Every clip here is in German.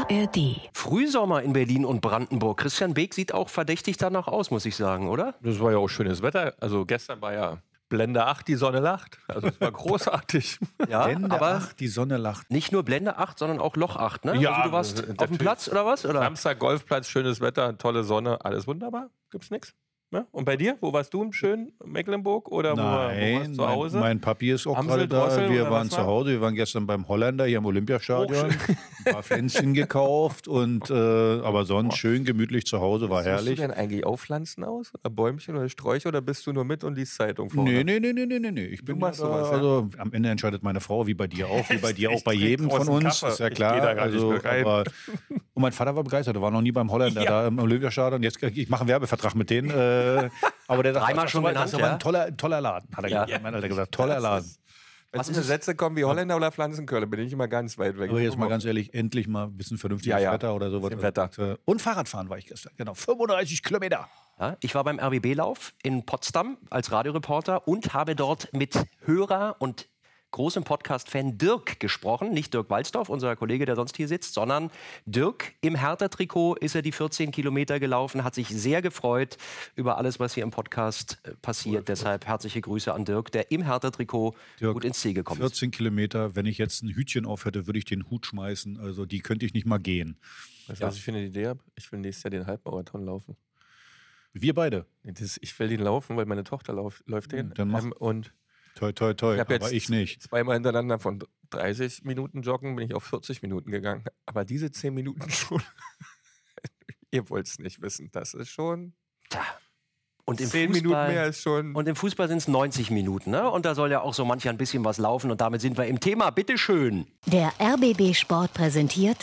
ARD. Frühsommer in Berlin und Brandenburg. Christian Beek sieht auch verdächtig danach aus, muss ich sagen, oder? Das war ja auch schönes Wetter. Also gestern war ja Blende 8, die Sonne lacht. Also es war großartig. Ja, Blende aber 8, die Sonne lacht. nicht nur Blende 8, sondern auch Loch 8, ne? Ja, also du warst auf dem Platz oder was? Oder? Samstag Golfplatz, schönes Wetter, tolle Sonne, alles wunderbar. Gibt's nichts? Ja? Und bei dir? Wo warst du im schönen Mecklenburg? Oder wo warst du zu Hause? Mein Papi ist auch gerade da. Wir waren zu Hause. Wir waren gestern beim Holländer hier im Olympiastadion. Ein paar Pflänzchen gekauft. Aber sonst schön gemütlich zu Hause, war herrlich. Siehst du denn eigentlich auch Pflanzen aus? Oder Bäumchen oder Sträucher? Oder bist du nur mit und liest Zeitung vor? Nee. Ich bin machst da, sowas, ja? Also am Ende entscheidet meine Frau, wie bei dir auch. Wie bei dir auch bei jedem von uns. Ist ja klar. Ich geh da gar nicht mehr rein. Und mein Vater war begeistert. Er war noch nie beim Holländer da im Olympiastadion. Jetzt, ich mache einen Werbevertrag mit denen. Aber der Dreimal schon genannt, das ist aber ein toller Laden, hat er gesagt. Mein Alter gesagt, toller Laden. Wenn es Sätze kommen wie Holländer oder Pflanzenkölle, bin ich immer ganz weit weg. Aber jetzt mal ganz ehrlich, endlich mal ein bisschen vernünftiges Wetter oder sowas. Wetter. Und Fahrradfahren war ich gestern, genau, 35 Kilometer. Ja, ich war beim RBB-Lauf in Potsdam als Radioreporter und habe dort mit Hörer und großem Podcast-Fan Dirk gesprochen. Nicht Dirk Walzdorf, unser Kollege, der sonst hier sitzt, sondern Dirk. Im Hertha-Trikot ist er die 14 Kilometer gelaufen, hat sich sehr gefreut über alles, was hier im Podcast passiert. Deshalb herzliche Grüße an Dirk, der im Hertha-Trikot gut ins Ziel gekommen ist. 14 Kilometer, wenn ich jetzt ein Hütchen auf hätte, würde ich den Hut schmeißen. Also die könnte ich nicht mal gehen. Weißt du, was ich für eine Idee habe? Ich will nächstes Jahr den Halbmarathon laufen. Wir beide? Ich will den laufen, weil meine Tochter läuft den. Dann mach. Und toi, aber ich nicht. Zweimal hintereinander von 30 Minuten Joggen bin ich auf 40 Minuten gegangen. Aber diese 10 Minuten schon, ihr wollt es nicht wissen, das ist schon... Tja. Und im 10 Fußball, Minuten mehr ist schon... Und im Fußball sind es 90 Minuten, ne? Und da soll ja auch so mancher ein bisschen was laufen. Und damit sind wir im Thema. Bitteschön. Der RBB Sport präsentiert...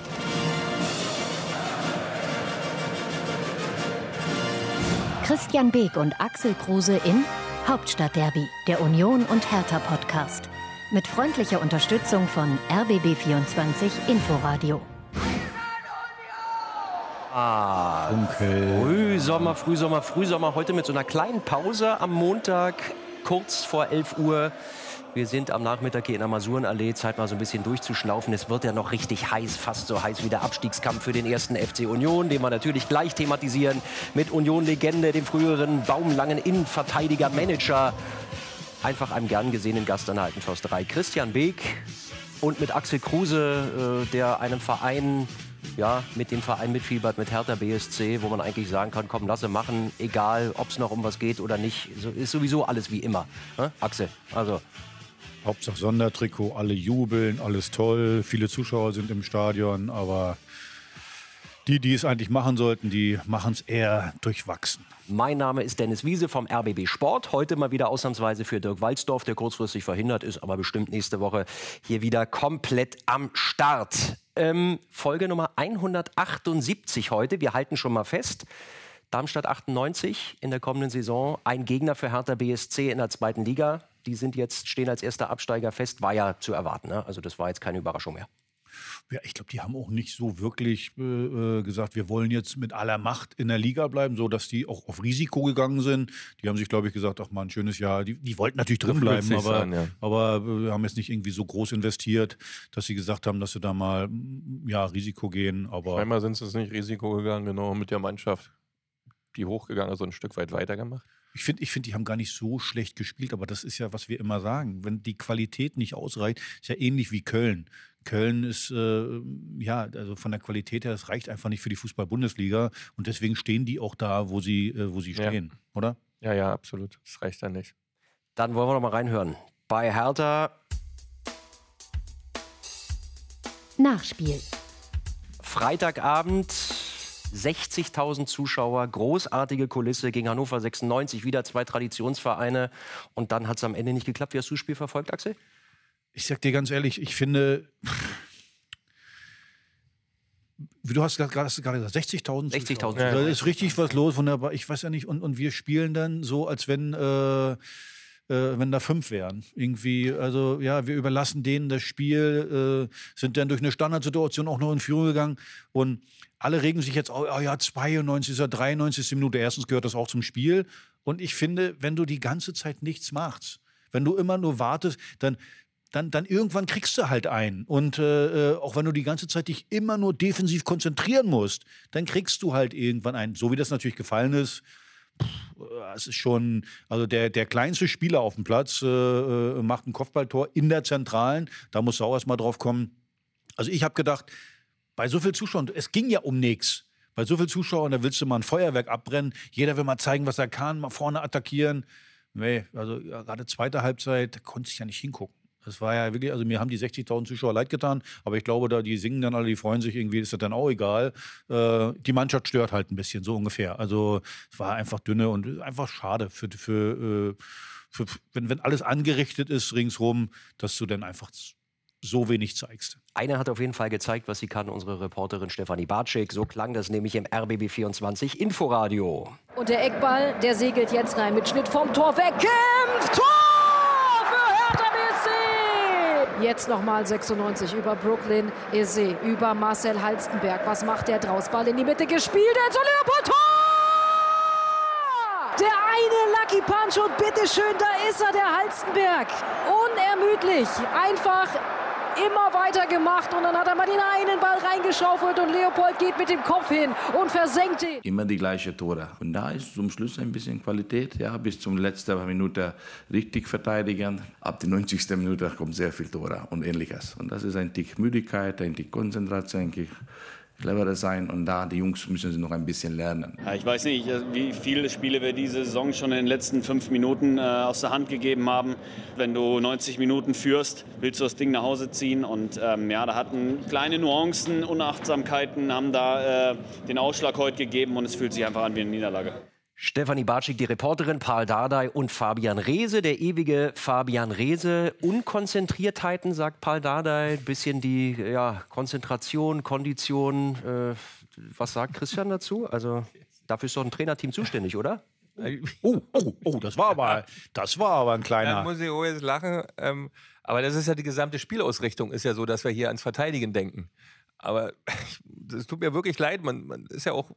Christian Beek und Axel Kruse in Hauptstadtderby, der Union und Hertha Podcast. Mit freundlicher Unterstützung von RBB24 Inforadio. Frühsommer. Heute mit so einer kleinen Pause am Montag, kurz vor 11 Uhr. Wir sind am Nachmittag hier in der Masurenallee, Zeit mal so ein bisschen durchzuschnaufen. Es wird ja noch richtig heiß, fast so heiß wie der Abstiegskampf für den ersten FC Union, den wir natürlich gleich thematisieren mit Union-Legende, dem früheren baumlangen Innenverteidiger, Manager, einfach einem gern gesehenen Gast an der Alten Försterei, Christian Beek, und mit Axel Kruse, der einem Verein, mit dem Verein mitfiebert, mit Hertha BSC, wo man eigentlich sagen kann, komm, lasse machen, egal, ob es noch um was geht oder nicht, ist sowieso alles wie immer. Axel, also... Hauptsache Sondertrikot, alle jubeln, alles toll, viele Zuschauer sind im Stadion, aber die es eigentlich machen sollten, die machen es eher durchwachsen. Mein Name ist Dennis Wiese vom RBB Sport. Heute mal wieder ausnahmsweise für Dirk Walzdorf, der kurzfristig verhindert ist, aber bestimmt nächste Woche hier wieder komplett am Start. Folge Nummer 178 heute. Wir halten schon mal fest. Darmstadt 98 in der kommenden Saison. Ein Gegner für Hertha BSC in der zweiten Liga. Die stehen als erster Absteiger fest. War ja zu erwarten, ne? Also das war jetzt keine Überraschung mehr. Ja, ich glaube, die haben auch nicht so wirklich gesagt, wir wollen jetzt mit aller Macht in der Liga bleiben, so dass die auch auf Risiko gegangen sind. Die haben sich, glaube ich, gesagt, ach mal, ein schönes Jahr. Die wollten natürlich drin bleiben, aber haben jetzt nicht irgendwie so groß investiert, dass sie gesagt haben, dass sie da mal Risiko gehen. Aber einmal sind sie es nicht Risiko gegangen, genau, mit der Mannschaft, die hochgegangen ist, so ein Stück weit weitergemacht. Ich finde, die haben gar nicht so schlecht gespielt, aber das ist ja, was wir immer sagen. Wenn die Qualität nicht ausreicht, ist ja ähnlich wie Köln. Köln ist, also von der Qualität her, das reicht einfach nicht für die Fußball-Bundesliga und deswegen stehen die auch da, wo sie stehen, oder? Ja, absolut. Das reicht dann nicht. Dann wollen wir noch mal reinhören. Bei Hertha Nachspiel. Freitagabend, 60.000 Zuschauer, großartige Kulisse gegen Hannover 96, wieder 2 Traditionsvereine und dann hat es am Ende nicht geklappt. Wie hast du das Spiel verfolgt, Axel? Ich sag dir ganz ehrlich, ich finde, du hast gerade gesagt, 60.000 60.000. Da ist richtig was los. Wunderbar. Ich weiß ja nicht, und wir spielen dann so, als wenn da 5 wären. Irgendwie, also ja, wir überlassen denen das Spiel, sind dann durch eine Standardsituation auch noch in Führung gegangen und alle regen sich jetzt, 92. 93. Minute. Erstens gehört das auch zum Spiel. Und ich finde, wenn du die ganze Zeit nichts machst, wenn du immer nur wartest, dann dann irgendwann kriegst du halt einen. Und auch wenn du die ganze Zeit dich immer nur defensiv konzentrieren musst, dann kriegst du halt irgendwann einen. So wie das natürlich gefallen ist, es ist schon, also der kleinste Spieler auf dem Platz macht ein Kopfballtor in der Zentralen. Da musst du auch erst mal drauf kommen. Also ich habe gedacht, bei so viel Zuschauern, es ging ja um nichts. Bei so viel Zuschauern, da willst du mal ein Feuerwerk abbrennen. Jeder will mal zeigen, was er kann, mal vorne attackieren. Nee, also gerade zweite Halbzeit, da konnte ich ja nicht hingucken. Das war ja wirklich, also mir haben die 60.000 Zuschauer leid getan, aber ich glaube, da die singen dann alle, die freuen sich irgendwie, ist das dann auch egal. Die Mannschaft stört halt ein bisschen, so ungefähr. Also es war einfach dünne und einfach schade wenn alles angerichtet ist ringsrum, dass du dann einfach so wenig zeigst. Einer hat auf jeden Fall gezeigt, was sie kann, unsere Reporterin Stefanie Bartschik. So klang das nämlich im RBB24 Inforadio. Und der Eckball, der segelt jetzt rein mit Schnitt vom Tor weg. Tor für Hertha BSC! Jetzt nochmal 96 über Brooklyn Eze, über Marcel Halstenberg. Was macht der draus? Ball in die Mitte gespielt, Enzo Leopold, Tor! Der eine Lucky Punch und bitteschön, da ist er, der Halstenberg. Unermüdlich, einfach immer weiter gemacht und dann hat er mal den einen Ball reingeschaufelt und Leopold geht mit dem Kopf hin und versenkt ihn. Immer die gleichen Tore. Und da ist zum Schluss ein bisschen Qualität, ja, bis zum letzten Minute richtig verteidigen. Ab der 90. Minute kommt sehr viel Tore und Ähnliches. Und das ist ein Tick Müdigkeit, ein Tick Konzentration, ein Tick cleverer sein und da die Jungs müssen sie noch ein bisschen lernen. Ja, ich weiß nicht, wie viele Spiele wir diese Saison schon in den letzten 5 Minuten aus der Hand gegeben haben. Wenn du 90 Minuten führst, willst du das Ding nach Hause ziehen und da hatten kleine Nuancen, Unachtsamkeiten, haben da den Ausschlag heute gegeben und es fühlt sich einfach an wie eine Niederlage. Stefanie Bartschik, die Reporterin, Paul Dardai und Fabian Reese, der ewige Fabian Reese. Unkonzentriertheiten, sagt Paul Dardai, ein bisschen die Konzentration, Kondition. Was sagt Christian dazu? Also dafür ist doch ein Trainerteam zuständig, oder? Oh, das war aber ein kleiner. Da muss ich auch jetzt lachen. Aber das ist ja die gesamte Spielausrichtung, ist ja so, dass wir hier ans Verteidigen denken. Aber es tut mir wirklich leid, man ist ja auch...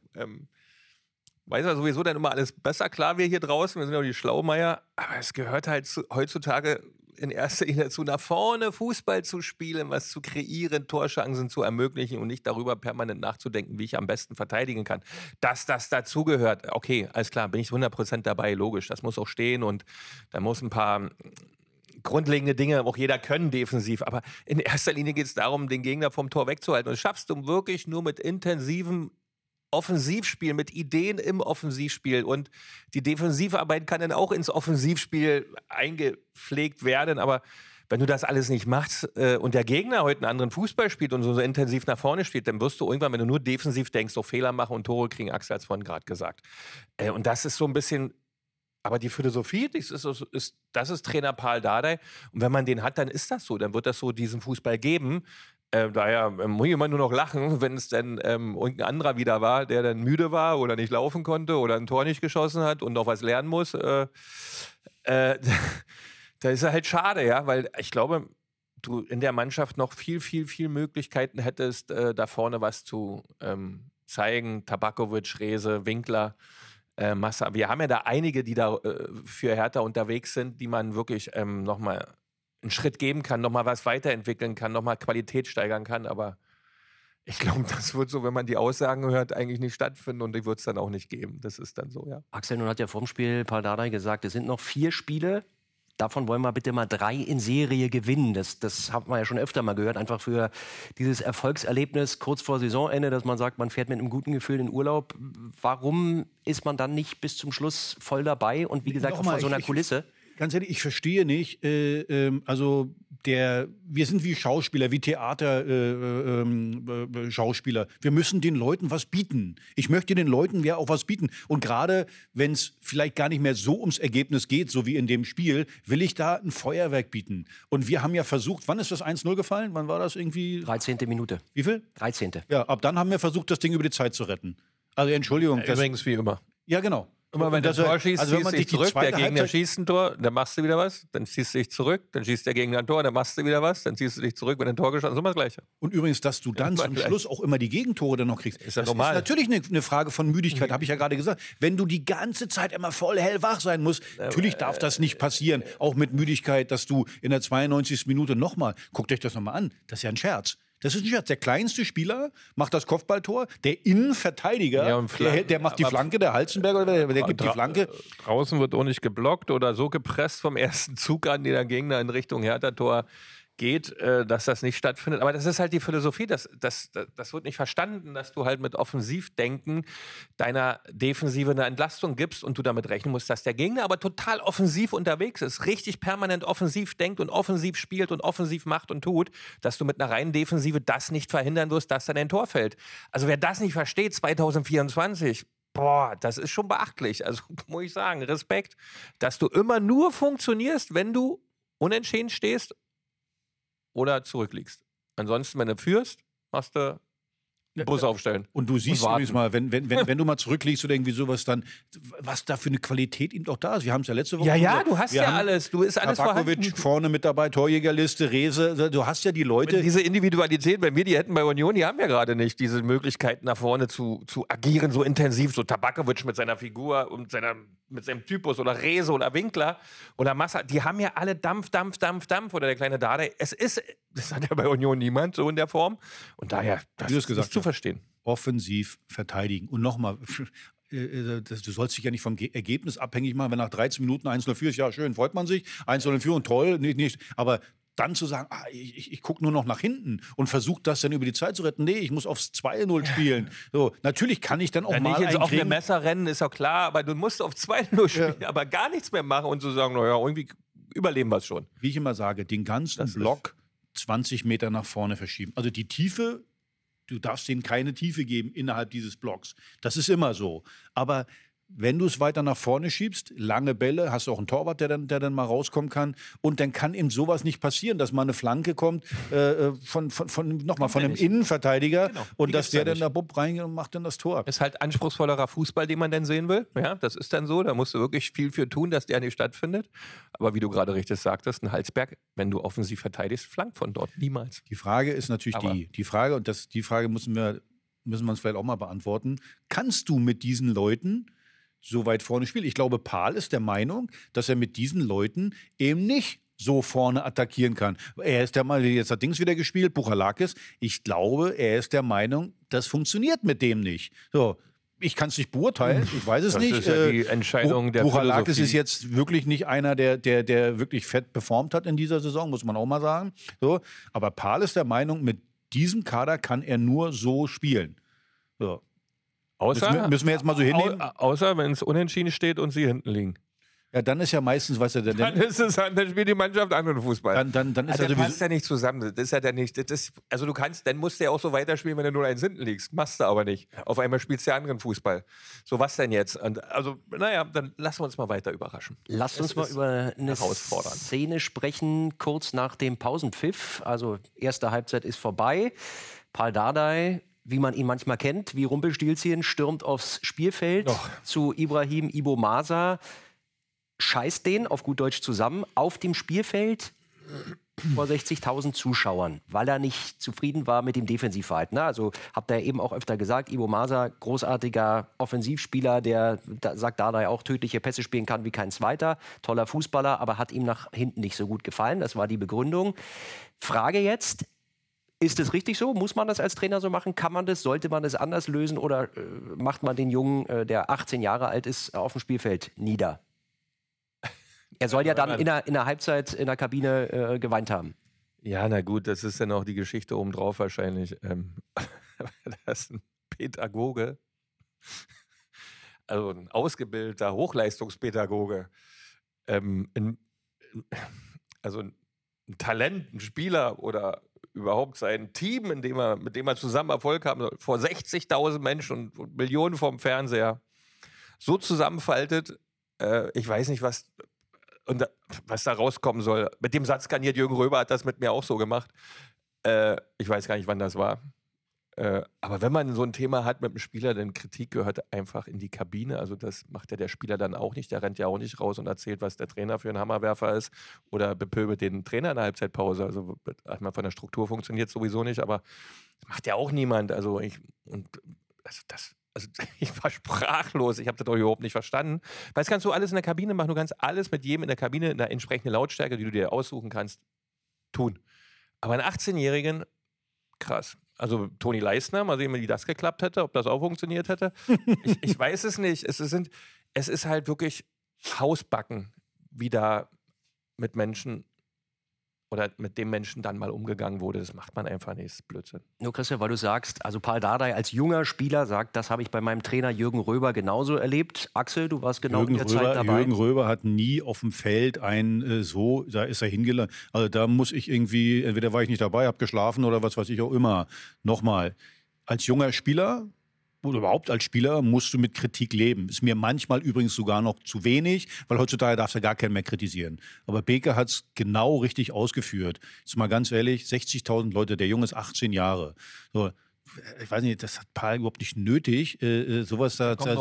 weiß ja sowieso dann immer alles besser. Klar, wir hier draußen, wir sind ja die Schlaumeier, aber es gehört halt heutzutage in erster Linie dazu, nach vorne Fußball zu spielen, was zu kreieren, Torchancen zu ermöglichen und nicht darüber permanent nachzudenken, wie ich am besten verteidigen kann. Dass das dazugehört, okay, alles klar, bin ich 100% dabei, logisch, das muss auch stehen und da muss ein paar grundlegende Dinge auch jeder können defensiv, aber in erster Linie geht es darum, den Gegner vom Tor wegzuhalten und das schaffst du wirklich nur mit intensivem Offensivspiel, mit Ideen im Offensivspiel und die Defensivarbeit kann dann auch ins Offensivspiel eingepflegt werden, aber wenn du das alles nicht machst und der Gegner heute einen anderen Fußball spielt und so intensiv nach vorne spielt, dann wirst du irgendwann, wenn du nur defensiv denkst, so Fehler machen und Tore kriegen, Axel hat es vorhin gerade gesagt. Und das ist so ein bisschen, aber die Philosophie, das ist Trainer Paul Dardai und wenn man den hat, dann ist das so, dann wird das so diesen Fußball geben. Daher muss ich immer nur noch lachen, wenn es dann irgendein anderer wieder war, der dann müde war oder nicht laufen konnte oder ein Tor nicht geschossen hat und noch was lernen muss. Da ist er halt schade, ja, weil ich glaube, du in der Mannschaft noch viel Möglichkeiten hättest, da vorne was zu zeigen. Tabakovic, Reese, Winkler, Massa. Wir haben ja da einige, die da für Hertha unterwegs sind, die man wirklich nochmal einen Schritt geben kann, nochmal was weiterentwickeln kann, nochmal Qualität steigern kann, aber ich glaube, das wird so, wenn man die Aussagen hört, eigentlich nicht stattfinden und die wird es dann auch nicht geben. Das ist dann so, ja. Axel, nun hat ja vorm Spiel Paul Dardai gesagt, es sind noch 4 Spiele, davon wollen wir bitte mal 3 in Serie gewinnen. Das hat man ja schon öfter mal gehört, einfach für dieses Erfolgserlebnis kurz vor Saisonende, dass man sagt, man fährt mit einem guten Gefühl in Urlaub. Warum ist man dann nicht bis zum Schluss voll dabei und wie gesagt, auch vor so einer Kulisse? Ganz ehrlich, ich verstehe nicht, wir sind wie Schauspieler, wie Theater-Schauspieler. Wir müssen den Leuten was bieten. Ich möchte den Leuten ja auch was bieten. Und gerade, wenn es vielleicht gar nicht mehr so ums Ergebnis geht, so wie in dem Spiel, will ich da ein Feuerwerk bieten. Und wir haben ja versucht, wann ist das 1-0 gefallen? Wann war das irgendwie? 13. Minute. Wie viel? 13. Ja, ab dann haben wir versucht, das Ding über die Zeit zu retten. Also Entschuldigung. Übrigens wie immer. Ja, genau. Immer wenn du Tor schießt, also wenn man ziehst du dich zurück, der Gegner schießt ein Tor, dann machst du wieder was, dann ziehst du dich zurück, dann schießt der Gegner ein Tor, dann machst du wieder was, dann ziehst du dich zurück, wenn ein Tor geschossen ist, immer das Gleiche. Und übrigens, dass du dann zum Schluss auch immer die Gegentore dann noch kriegst. Ist ja normal. Ist natürlich eine Frage von Müdigkeit, habe ich ja gerade gesagt. Wenn du die ganze Zeit immer voll hellwach sein musst, natürlich darf das nicht passieren. Auch mit Müdigkeit, dass du in der 92. Minute nochmal, guckt euch das nochmal an, das ist ja ein Scherz. Das ist ein Scherz. Der kleinste Spieler macht das Kopfballtor, der Innenverteidiger, der macht die Flanke, der Halzenberger, der gibt die Flanke. Draußen wird auch nicht geblockt oder so gepresst vom ersten Zug an, den der Gegner in Richtung Hertha-Tor geht, dass das nicht stattfindet. Aber das ist halt die Philosophie, das wird nicht verstanden, dass du halt mit Offensivdenken deiner Defensive eine Entlastung gibst und du damit rechnen musst, dass der Gegner aber total offensiv unterwegs ist, richtig permanent offensiv denkt und offensiv spielt und offensiv macht und tut, dass du mit einer reinen Defensive das nicht verhindern wirst, dass dann ein Tor fällt. Also wer das nicht versteht, 2024, das ist schon beachtlich. Also muss ich sagen, Respekt, dass du immer nur funktionierst, wenn du unentschieden stehst oder zurückliegst. Ansonsten, wenn du führst, machst du Bus aufstellen. Und du siehst übrigens mal, wenn du mal zurückliegst oder irgendwie sowas, dann, was da für eine Qualität eben auch da ist. Wir haben es ja letzte Woche gesagt. Du hast ja alles. Du ist alles vorhanden. Vorne mit dabei, Torjägerliste, Rehse. Du hast ja die Leute. Und diese Individualität, wenn wir die hätten bei Union, die haben wir gerade nicht. Diese Möglichkeit, nach vorne zu agieren, so intensiv. So Tabakovic mit seiner Figur und mit seinem Typus oder Rehse oder Winkler oder Massa. Die haben ja alle Dampf. Oder der kleine Dardai. Das hat ja bei Union niemand so in der Form. Und daher, das ist zu verstehen. Offensiv verteidigen. Und nochmal, du sollst dich ja nicht vom Ergebnis abhängig machen, wenn nach 13 Minuten 1-0 führst, ja schön, freut man sich, 1-0 führen, toll, nicht. Aber dann zu sagen, ich gucke nur noch nach hinten und versuche das dann über die Zeit zu retten. Nee, ich muss aufs 2-0 spielen. So, natürlich kann ich dann auch mal nicht auf eine Messer rennen, ist auch klar, aber du musst auf 2-0 spielen, aber gar nichts mehr machen und zu sagen, naja, irgendwie überleben wir es schon. Wie ich immer sage, den ganzen Block 20 Meter nach vorne verschieben. Also die Tiefe, du darfst denen keine Tiefe geben innerhalb dieses Blocks. Das ist immer so. Aber wenn du es weiter nach vorne schiebst, lange Bälle, hast du auch einen Torwart, der dann mal rauskommen kann. Und dann kann eben sowas nicht passieren, dass mal eine Flanke kommt von einem Innenverteidiger, genau, und dass der dann da reingeht und macht dann das Tor. Ist halt anspruchsvollerer Fußball, den man dann sehen will. Ja, das ist dann so. Da musst du wirklich viel für tun, dass der nicht stattfindet. Aber wie du gerade richtig sagtest, ein Halsberg, wenn du offensiv verteidigst, flankt von dort niemals. Die Frage ist natürlich die Frage, und die Frage müssen wir uns vielleicht auch mal beantworten. Kannst du mit diesen Leuten so weit vorne spielen? Ich glaube, Pahl ist der Meinung, dass er mit diesen Leuten eben nicht so vorne attackieren kann. Er ist der Meinung, jetzt hat Dings wieder gespielt, Buchalakis. Ich glaube, er ist der Meinung, das funktioniert mit dem nicht. So, ich kann es nicht beurteilen, ich weiß es nicht. Das ist ja die Entscheidung der Buchalakis ist jetzt wirklich nicht einer, der wirklich fett performt hat in dieser Saison, muss man auch mal sagen. So, aber Pahl ist der Meinung, mit diesem Kader kann er nur so spielen. So. Müssen wir jetzt mal so hinnehmen? Außer wenn es unentschieden steht und sie hinten liegen. Ja, dann ist ja meistens, weißt du, dann spielt die Mannschaft anderen Fußball. Dann ist also, das passt ja nicht zusammen. Das ist ja nicht. Also dann musst du ja auch so weiterspielen, wenn du 0-1 hinten liegst. Machst du aber nicht. Auf einmal spielst du ja anderen Fußball. So, was denn jetzt? Und also, dann lassen wir uns mal weiter überraschen. Lasst uns mal über eine Szene sprechen, kurz nach dem Pausenpfiff. Also, erste Halbzeit ist vorbei. Pahl Dardai, wie man ihn manchmal kennt, wie Rumpelstilzchen, stürmt aufs Spielfeld zu Ibrahim Ibo Masa, scheißt den auf gut Deutsch zusammen auf dem Spielfeld vor 60.000 Zuschauern, weil er nicht zufrieden war mit dem Defensivverhalten. Also habt ihr eben auch öfter gesagt, Ibo Masa, großartiger Offensivspieler, der, sagt Dardai, auch tödliche Pässe spielen kann wie kein zweiter, toller Fußballer, aber hat ihm nach hinten nicht so gut gefallen. Das war die Begründung. Frage jetzt: Ist es richtig so? Muss man das als Trainer so machen? Kann man das? Sollte man das anders lösen? Oder macht man den Jungen, der 18 Jahre alt ist, auf dem Spielfeld nieder? Er soll ja dann in der Halbzeit in der Kabine geweint haben. Ja, na gut, das ist dann auch die Geschichte obendrauf wahrscheinlich. Das ist ein Pädagoge, also ein ausgebildeter Hochleistungspädagoge, also ein Talent, ein Spieler oder überhaupt sein Team, mit dem er zusammen Erfolg haben soll, vor 60.000 Menschen und Millionen vorm Fernseher, so zusammenfaltet, ich weiß nicht, was da rauskommen soll. Mit dem Satz garniert, Jürgen Röber hat das mit mir auch so gemacht. Ich weiß gar nicht, wann das war. Aber wenn man so ein Thema hat mit dem Spieler, dann Kritik gehört einfach in die Kabine. Also das macht ja der Spieler dann auch nicht. Der rennt ja auch nicht raus und erzählt, was der Trainer für ein Hammerwerfer ist oder bepöbelt den Trainer in der Halbzeitpause. Also von der Struktur funktioniert es sowieso nicht, aber das macht ja auch niemand. Also ich war sprachlos. Ich habe das doch überhaupt nicht verstanden. Weil das kannst du alles in der Kabine machen. Du kannst alles mit jedem in der Kabine in der entsprechenden Lautstärke, die du dir aussuchen kannst, tun. Aber einen 18-Jährigen, krass. Also Toni Leistner, mal sehen, wie das geklappt hätte, ob das auch funktioniert hätte. Ich weiß es nicht. Es ist halt wirklich Hausbacken, wie da mit Menschen oder mit dem Menschen dann mal umgegangen wurde. Das macht man einfach nicht. Das ist Blödsinn. Nur Christian, weil du sagst, also Paul Dardai als junger Spieler sagt, das habe ich bei meinem Trainer Jürgen Röber genauso erlebt. Axel, du warst genau in der Zeit dabei. Jürgen Röber hat nie auf dem Feld da ist er hingelangt. Also da muss ich irgendwie, entweder war ich nicht dabei, habe geschlafen oder was weiß ich auch immer. Nochmal, als junger Spieler oder überhaupt als Spieler musst du mit Kritik leben. Ist mir manchmal übrigens sogar noch zu wenig, weil heutzutage darfst du gar keinen mehr kritisieren. Aber Beke hat es genau richtig ausgeführt. Jetzt mal ganz ehrlich, 60.000 Leute, der Junge ist 18 Jahre. So, ich weiß nicht, das hat Paul überhaupt nicht nötig. Sowas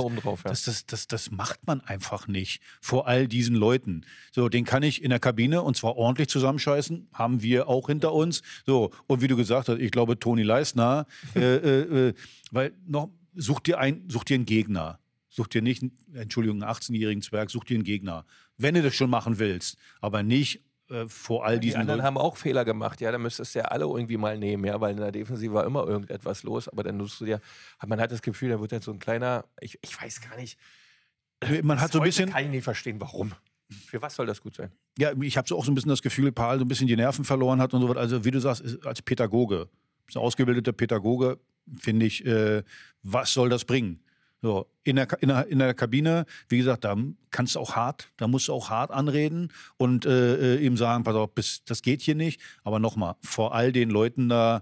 das macht man einfach nicht vor all diesen Leuten. So, den kann ich in der Kabine und zwar ordentlich zusammenscheißen, haben wir auch hinter uns. So, und wie du gesagt hast, ich glaube Toni Leistner, weil noch such dir einen Gegner. Such dir nicht, einen 18-jährigen Zwerg, such dir einen Gegner. Wenn du das schon machen willst, aber nicht vor all diesen Leuten. Die anderen haben auch Fehler gemacht, ja, da müsstest du ja alle irgendwie mal nehmen, ja, weil in der Defensive war immer irgendetwas los, aber dann nutzt du dir, man hat das Gefühl, da wird jetzt so ein kleiner, ich weiß gar nicht, man hat so ein bisschen, kann ich nicht verstehen, warum. Für was soll das gut sein? Ja, ich habe so auch so ein bisschen das Gefühl, Paul so ein bisschen die Nerven verloren hat und so was. Also wie du sagst, als Pädagoge, ein ausgebildeter Pädagoge, finde ich, was soll das bringen? So, in der Kabine, wie gesagt, da musst du auch hart anreden und ihm sagen, pass auf, das geht hier nicht. Aber nochmal, vor all den Leuten da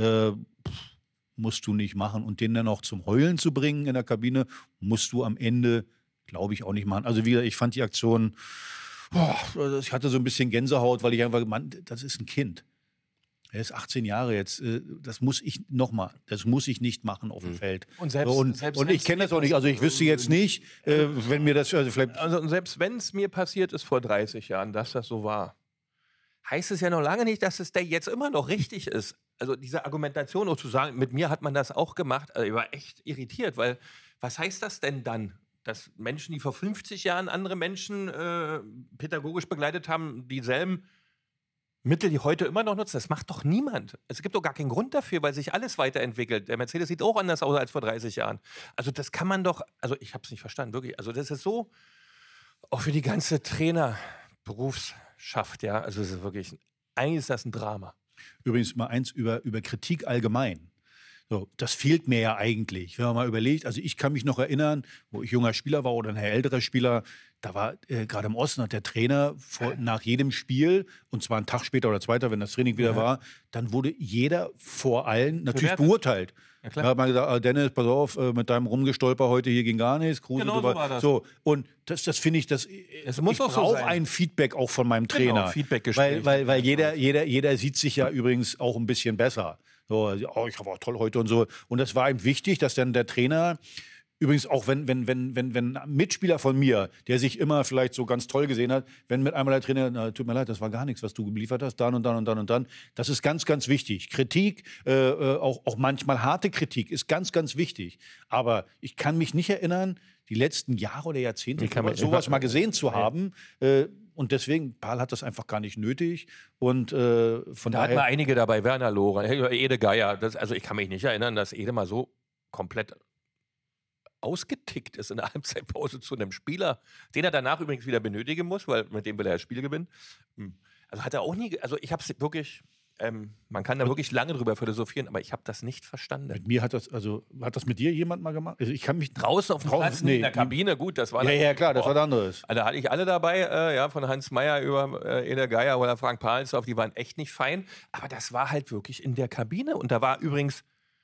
musst du nicht machen. Und den dann auch zum Heulen zu bringen in der Kabine, musst du am Ende, glaube ich, auch nicht machen. Also wie gesagt, ich fand die Aktion, ich hatte so ein bisschen Gänsehaut, weil ich einfach, das ist ein Kind. Er ist 18 Jahre jetzt. Das muss ich nicht machen auf dem Feld. Und ich kenne das auch nicht. Also ich wüsste jetzt nicht, wenn mir das vielleicht. Also selbst wenn es mir passiert ist vor 30 Jahren, dass das so war, heißt es ja noch lange nicht, dass es der jetzt immer noch richtig ist. Also diese Argumentation, auch zu sagen, mit mir hat man das auch gemacht, also ich war echt irritiert, weil was heißt das denn dann? Dass Menschen, die vor 50 Jahren andere Menschen pädagogisch begleitet haben, dieselben Mittel, die heute immer noch nutzen, das macht doch niemand. Es gibt doch gar keinen Grund dafür, weil sich alles weiterentwickelt. Der Mercedes sieht auch anders aus als vor 30 Jahren. Also das kann man doch, also ich habe es nicht verstanden, wirklich. Also das ist so, auch für die ganze Trainerberufsschaft, ja, also es ist wirklich, eigentlich ist das ein Drama. Übrigens mal eins über Kritik allgemein. So, das fehlt mir ja eigentlich, wenn man mal überlegt. Also ich kann mich noch erinnern, wo ich junger Spieler war oder ein älterer Spieler, da war gerade im Osten hat der Trainer nach jedem Spiel, und zwar einen Tag später oder zweiter, wenn das Training wieder war, dann wurde jeder vor allen natürlich beurteilt. Ja, da hat man gesagt, Dennis, pass auf, mit deinem Rumgestolper heute hier ging gar nichts. Kruse, genau so war das. So, und das finde ich, es muss auch so brauche sein. ein Feedback auch von meinem Trainer. Feedbackgespräch. Weil jeder sieht sich ja übrigens auch ein bisschen besser. So, ich habe auch toll heute und so. Und das war ihm wichtig, dass dann der Trainer, übrigens auch wenn ein Mitspieler von mir, der sich immer vielleicht so ganz toll gesehen hat, wenn mit einmal der Trainer, tut mir leid, das war gar nichts, was du geliefert hast, dann und dann und dann und dann. Das ist ganz, ganz wichtig. Kritik, auch manchmal harte Kritik, ist ganz, ganz wichtig. Aber ich kann mich nicht erinnern, die letzten Jahre oder Jahrzehnte sowas mal gesehen zu haben. Und deswegen, Paul hat das einfach gar nicht nötig. Und von da hatten wir einige dabei, Werner Lohren, Ede Geier. Also ich kann mich nicht erinnern, dass Ede mal so komplett ausgetickt ist in der Halbzeitpause zu einem Spieler, den er danach übrigens wieder benötigen muss, weil mit dem will er das Spiel gewinnen. Also hat er auch nie, also ich habe es wirklich, man kann da wirklich lange drüber philosophieren, aber ich habe das nicht verstanden. Mit mir hat das mit dir jemand mal gemacht? Also ich kann mich draußen auf dem Platz, in der Kabine, gut, das war ja klar, das war was anderes. Da hatte ich alle dabei, von Hans Meyer über Ede Geier oder Frank Palensdorf, die waren echt nicht fein, aber das war halt wirklich in der Kabine und da war übrigens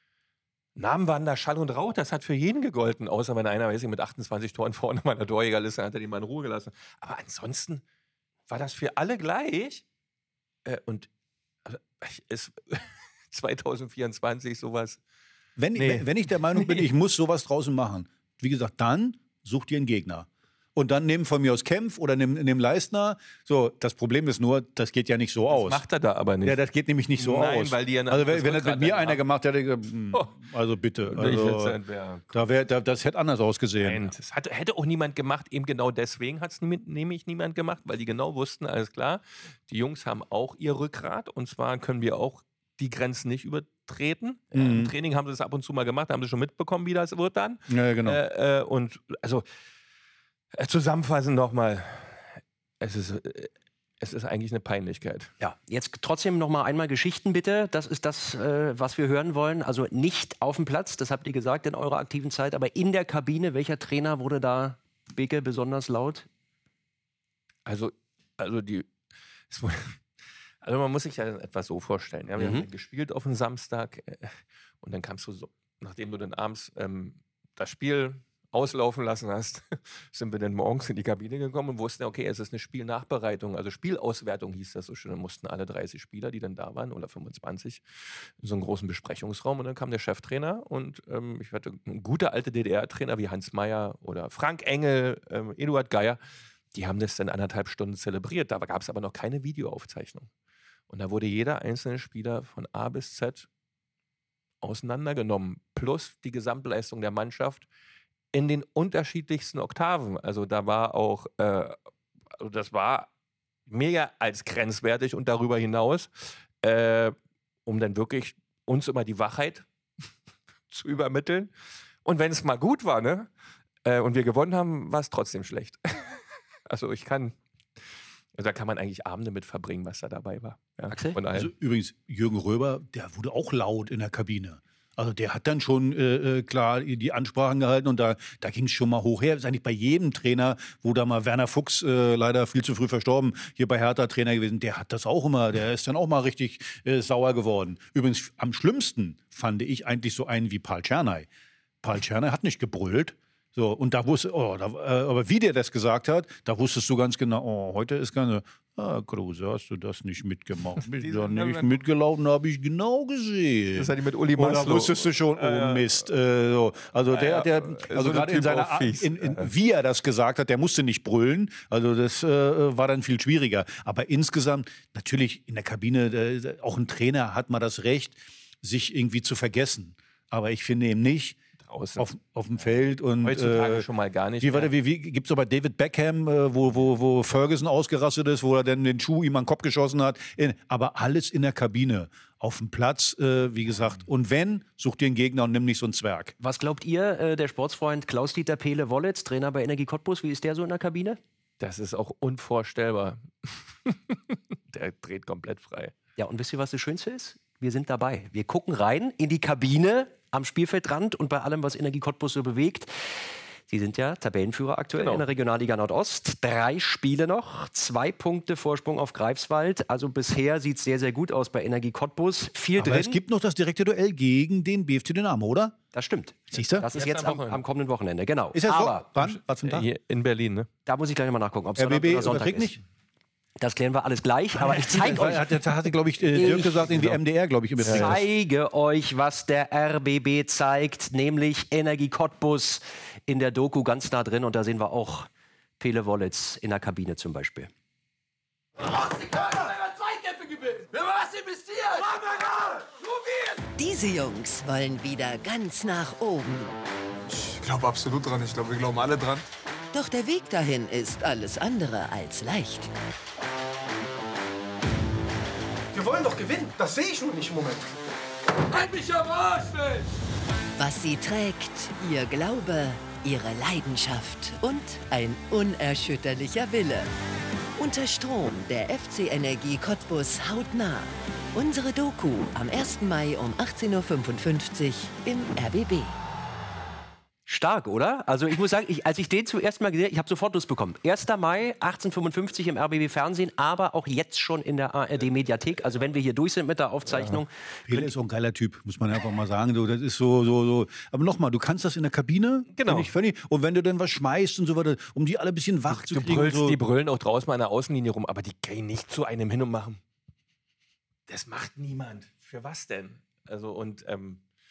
Namen waren da Schall und Rauch, das hat für jeden gegolten, außer wenn einer, weiß ich, mit 28 Toren vorne meiner Torjägerliste hat er die mal in Ruhe gelassen. Aber ansonsten war das für alle gleich. Und ist 2024 sowas Wenn ich der Meinung bin, ich muss sowas draußen machen, wie gesagt, dann such dir einen Gegner. Und dann nehmen von mir aus Kempf oder nehmen Leistner. So, das Problem ist nur, das geht ja nicht so aus. Das macht er da aber nicht. Ja, das geht nämlich nicht so aus. Weil die ja also wenn das mit mir einer gemacht hätte, also bitte. Das hätte anders ausgesehen. Nein, das hätte auch niemand gemacht. Eben genau deswegen hat es nämlich niemand gemacht, weil die genau wussten, alles klar, die Jungs haben auch ihr Rückgrat. Und zwar können wir auch die Grenzen nicht übertreten. Im Training haben sie es ab und zu mal gemacht, haben sie schon mitbekommen, wie das wird dann. Ja, genau. Und also zusammenfassend nochmal, es ist eigentlich eine Peinlichkeit. Ja, jetzt trotzdem noch mal einmal Geschichten bitte. Das ist das, was wir hören wollen. Also nicht auf dem Platz, das habt ihr gesagt in eurer aktiven Zeit, aber in der Kabine. Welcher Trainer wurde da, Beke, besonders laut? Also man muss sich ja etwas so vorstellen. Ja, wir haben gespielt auf den Samstag und dann kamst du so, nachdem du dann abends das Spiel auslaufen lassen hast, sind wir dann morgens in die Kabine gekommen und wussten, okay, es ist eine Spielnachbereitung, also Spielauswertung hieß das so schön. Dann mussten alle 30 Spieler, die dann da waren, oder 25, in so einen großen Besprechungsraum und dann kam der Cheftrainer und ich hatte gute alte DDR-Trainer wie Hans Meyer oder Frank Engel, Eduard Geier, die haben das dann 1,5 Stunden zelebriert. Da gab es aber noch keine Videoaufzeichnung. Und da wurde jeder einzelne Spieler von A bis Z auseinandergenommen, plus die Gesamtleistung der Mannschaft in den unterschiedlichsten Oktaven. Also da war auch, das war mehr als grenzwertig und darüber hinaus, um dann wirklich uns immer die Wachheit zu übermitteln. Und wenn es mal gut war, ne, und wir gewonnen haben, war es trotzdem schlecht. Also da kann man eigentlich Abende mit verbringen, was da dabei war. Ja, Axel? Also übrigens, Jürgen Röber, der wurde auch laut in der Kabine. Also der hat dann schon klar die Ansprachen gehalten und da ging es schon mal hoch her. Das ist eigentlich bei jedem Trainer, wo da mal Werner Fuchs, leider viel zu früh verstorben, hier bei Hertha Trainer gewesen, der hat das auch immer, der ist dann auch mal richtig sauer geworden. Übrigens, am schlimmsten fand ich eigentlich so einen wie Paul Czernay. Paul Czernay hat nicht gebrüllt. So, und da wusste, aber wie der das gesagt hat, da wusstest du ganz genau, heute ist keine, Kruse, hast du das nicht mitgemacht? Bist du da nicht mitgelaufen, habe ich genau gesehen. Das hat die mit Uli Maslow. Da wusstest du schon, oh Mist. So. Also also gerade in seiner Art, wie er das gesagt hat, der musste nicht brüllen. Also das war dann viel schwieriger. Aber insgesamt, natürlich in der Kabine, auch ein Trainer hat mal das Recht, sich irgendwie zu vergessen. Aber ich finde eben nicht, auf dem Feld. Und heutzutage schon mal gar nicht. Wie gibt es aber David Beckham, wo Ferguson ausgerastet ist, wo er dann den Schuh ihm an den Kopf geschossen hat. Aber alles in der Kabine. Auf dem Platz, wie gesagt. Und wenn, such dir einen Gegner und nimm nicht so einen Zwerg. Was glaubt ihr, der Sportsfreund Klaus-Dieter Peele-Wollitz, Trainer bei Energie Cottbus, wie ist der so in der Kabine? Das ist auch unvorstellbar. Der dreht komplett frei. Ja, und wisst ihr, was das Schönste ist? Wir sind dabei. Wir gucken rein in die Kabine am Spielfeldrand und bei allem, was Energie Cottbus so bewegt. Sie sind ja Tabellenführer aktuell in der Regionalliga Nordost. 3 Spiele noch, 2 Punkte Vorsprung auf Greifswald. Also bisher sieht es sehr, sehr gut aus bei Energie Cottbus. Viel drin. Es gibt noch das direkte Duell gegen den BFC Dynamo, oder? Das stimmt. Siehst du? Das ist jetzt am kommenden Wochenende, genau. Ist das aber so? Wann? Was für ein Tag? Hier in Berlin, ne? Da muss ich gleich mal nachgucken, ob es Sonntag oder Sonntag ist. Nicht? Das klären wir alles gleich, aber ich zeige euch. Hatte, glaube ich, Dirk gesagt, irgendwie MDR, glaube ich. Ich zeige euch, was der RBB zeigt, nämlich Energie Cottbus in der Doku ganz nah drin. Und da sehen wir auch Peele-Wollitz in der Kabine zum Beispiel. Diese Jungs wollen wieder ganz nach oben. Ich glaube absolut dran. Ich glaube, wir glauben alle dran. Doch der Weg dahin ist alles andere als leicht. Wir wollen doch gewinnen. Das sehe ich nur nicht im Moment. Halt mich am Arsch, Mensch! Was sie trägt, ihr Glaube, ihre Leidenschaft und ein unerschütterlicher Wille. Unter Strom, der FC Energie Cottbus hautnah. Unsere Doku am 1. Mai um 18:55 Uhr im RBB. Stark, oder? Also ich muss sagen, als ich den zuerst mal gesehen habe, ich habe sofort Lust bekommen. 1. Mai, 1855 im RBB-Fernsehen, aber auch jetzt schon in der ARD-Mediathek. Also wenn wir hier durch sind mit der Aufzeichnung. Ja. Peele ist auch ein geiler Typ, muss man einfach mal sagen. Das ist so. Aber nochmal, du kannst das in der Kabine. Genau. Und wenn du dann was schmeißt und so weiter, um die alle ein bisschen wach zu kriegen. Die brüllen auch draußen mal an der Außenlinie rum, aber die gehen nicht zu einem hin und machen. Das macht niemand. Für was denn? Also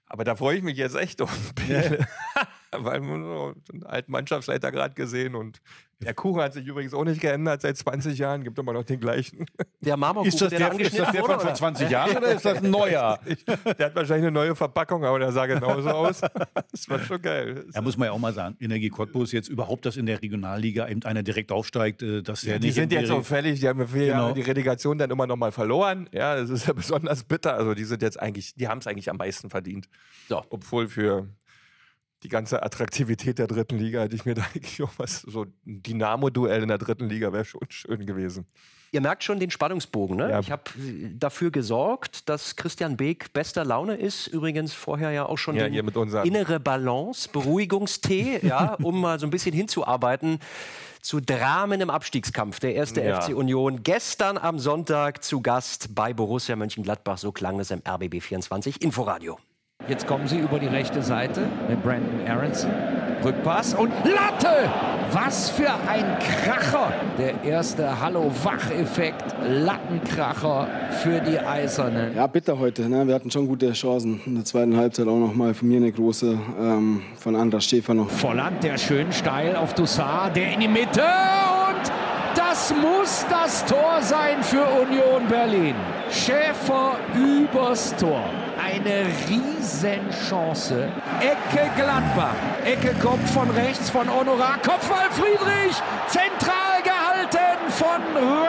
Aber da freue ich mich jetzt echt auf Pele. Weil man so einen alten Mannschaftsleiter gerade gesehen und der Kuchen hat sich übrigens auch nicht geändert seit 20 Jahren, gibt immer noch den gleichen. Der Marmorkuchen, ist das der von vor 20 Jahren oder ist das ein neuer? Der hat wahrscheinlich eine neue Verpackung, aber der sah genauso aus. Das war schon geil. Da muss man ja auch mal sagen, Energie Cottbus jetzt überhaupt, dass in der Regionalliga eben einer direkt aufsteigt, dass der die nicht... sind jetzt auch fällig, die haben 4 Jahre die Relegation dann immer noch mal verloren. Ja, das ist ja besonders bitter. Also die sind jetzt eigentlich, die haben es eigentlich am meisten verdient. So. Obwohl für die ganze Attraktivität der dritten Liga hätte ich mir da eigentlich auch was, so ein Dynamo-Duell in der dritten Liga wäre schon schön gewesen. Ihr merkt schon den Spannungsbogen, ne? Ja. Ich habe dafür gesorgt, dass Christian Beek bester Laune ist. Übrigens vorher ja auch schon Ja, den hier mit unserem innere Balance, Beruhigungstee, ja, um mal so ein bisschen hinzuarbeiten zu Dramen im Abstiegskampf. Der erste FC Union gestern am Sonntag zu Gast bei Borussia Mönchengladbach. So klang es im RBB24 Inforadio. Jetzt kommen sie über die rechte Seite mit Brandon Aronson. Rückpass und Latte! Was für ein Kracher! Der erste Hallo-Wach-Effekt, Lattenkracher für die Eisernen. Ja, bitter heute. Ne? Wir hatten schon gute Chancen. In der zweiten Halbzeit auch noch mal von mir eine große, von Andras Schäfer noch. Volland, der schön steil auf Dussard, der in die Mitte und das muss das Tor sein für Union Berlin. Schäfer übers Tor. Eine Riesenchance. Ecke Gladbach. Ecke kommt von rechts von Honorar. Kopfball Friedrich. Zentral gehalten von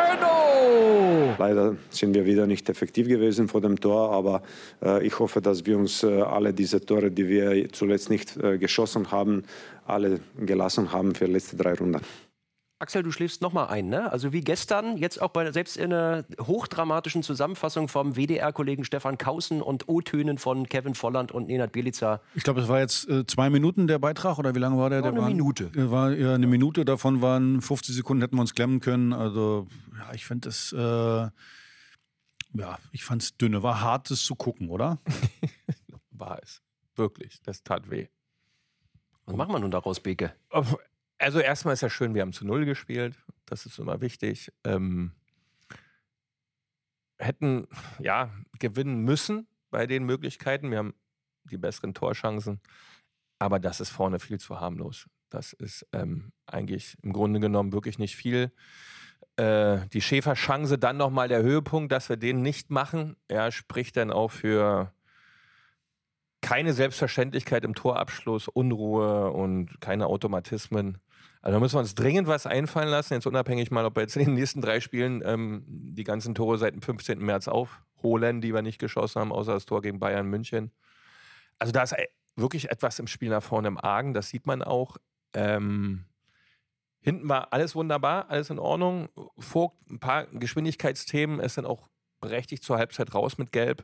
Renaud. Leider sind wir wieder nicht effektiv gewesen vor dem Tor. Aber ich hoffe, dass wir uns alle diese Tore, die wir zuletzt nicht geschossen haben, alle gelassen haben für die letzten 3 Runden. Axel, du schläfst noch mal ein, ne? Also wie gestern, jetzt auch selbst in einer hochdramatischen Zusammenfassung vom WDR-Kollegen Stefan Kausen und O-Tönen von Kevin Volland und Nenad Bjelica. Ich glaube, es war jetzt 2 Minuten der Beitrag, oder wie lange war der? Eine Minute. War ja eine Minute, davon waren 50 Sekunden, hätten wir uns klemmen können. Also, ja, ich finde es, ich fand es dünne. War hart, das zu gucken, oder? War es. Wirklich. Das tat weh. Was machen wir nun daraus, Beke? Also erstmal ist ja schön, wir haben zu 0 gespielt. Das ist immer wichtig. Hätten gewinnen müssen bei den Möglichkeiten. Wir haben die besseren Torchancen. Aber das ist vorne viel zu harmlos. Das ist eigentlich im Grunde genommen wirklich nicht viel. Die Schäfer-Chance, dann nochmal der Höhepunkt, dass wir den nicht machen, spricht dann auch für keine Selbstverständlichkeit im Torabschluss, Unruhe und keine Automatismen. Also da müssen wir uns dringend was einfallen lassen, jetzt unabhängig mal, ob wir jetzt in den nächsten 3 Spielen die ganzen Tore seit dem 15. März aufholen, die wir nicht geschossen haben, außer das Tor gegen Bayern München. Also da ist wirklich etwas im Spiel nach vorne im Argen, das sieht man auch. Hinten war alles wunderbar, alles in Ordnung. Vogt, ein paar Geschwindigkeitsthemen, ist dann auch berechtigt zur Halbzeit raus mit Gelb.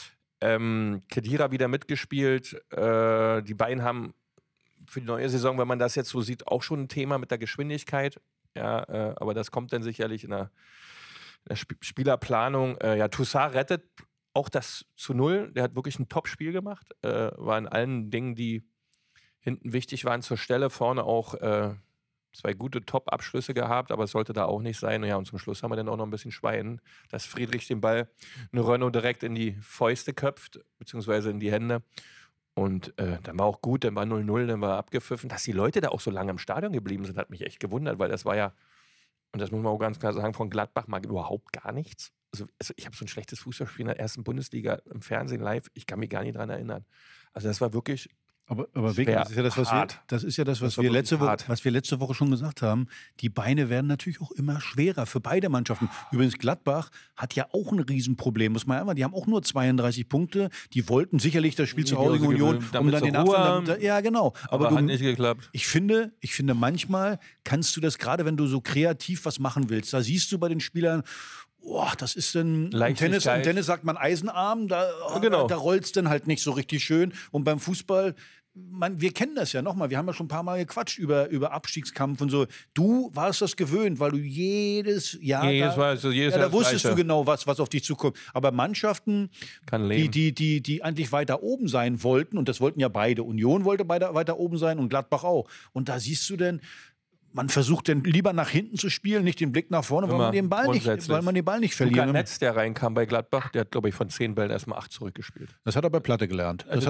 Khedira wieder mitgespielt. Die beiden haben für die neue Saison, wenn man das jetzt so sieht, auch schon ein Thema mit der Geschwindigkeit. Ja, aber das kommt dann sicherlich in der Spielerplanung. Toussaint rettet auch das zu 0. Der hat wirklich ein Top-Spiel gemacht. War in allen Dingen, die hinten wichtig waren, zur Stelle. Vorne auch 2 gute Top-Abschlüsse gehabt, aber es sollte da auch nicht sein. Ja, und zum Schluss haben wir dann auch noch ein bisschen Schwein, dass Friedrich den Ball Renaud direkt in die Fäuste köpft, beziehungsweise in die Hände. Und dann war auch gut, dann war 0-0, dann war abgepfiffen. Dass die Leute da auch so lange im Stadion geblieben sind, hat mich echt gewundert, weil das war ja, und das muss man auch ganz klar sagen, von Gladbach mag überhaupt gar nichts. Also ich habe so ein schlechtes Fußballspiel in der ersten Bundesliga im Fernsehen live, ich kann mich gar nicht dran erinnern. Also das war wirklich... Aber wirklich, das ist ja das, was wir letzte Woche schon gesagt haben. Die Beine werden natürlich auch immer schwerer für beide Mannschaften. Übrigens, Gladbach hat ja auch ein Riesenproblem, muss man einfach. Die haben auch nur 32 Punkte. Die wollten sicherlich das Spiel zur Hause Union, um dann den Abstand. Ja, genau. Aber hat nicht geklappt. Ich finde, manchmal kannst du das, gerade wenn du so kreativ was machen willst, da siehst du bei den Spielern, das ist dann im Tennis sagt man Eisenarm, da rollt es dann halt nicht so richtig schön. Und beim Fußball, wir kennen das ja nochmal, wir haben ja schon ein paar Mal gequatscht über Abstiegskampf und so. Du warst das gewöhnt, weil du jedes Jahr da wusstest du genau, was auf dich zukommt. Aber Mannschaften, die eigentlich weiter oben sein wollten, und das wollten ja beide, Union wollte weiter oben sein und Gladbach auch. Und da siehst du dann, man versucht dann lieber nach hinten zu spielen, nicht den Blick nach vorne, weil man den Ball nicht verliert. Luca Netz, der reinkam bei Gladbach, der hat, glaube ich, von 10 Bällen erstmal 8 zurückgespielt. Das hat er bei Platte gelernt. Das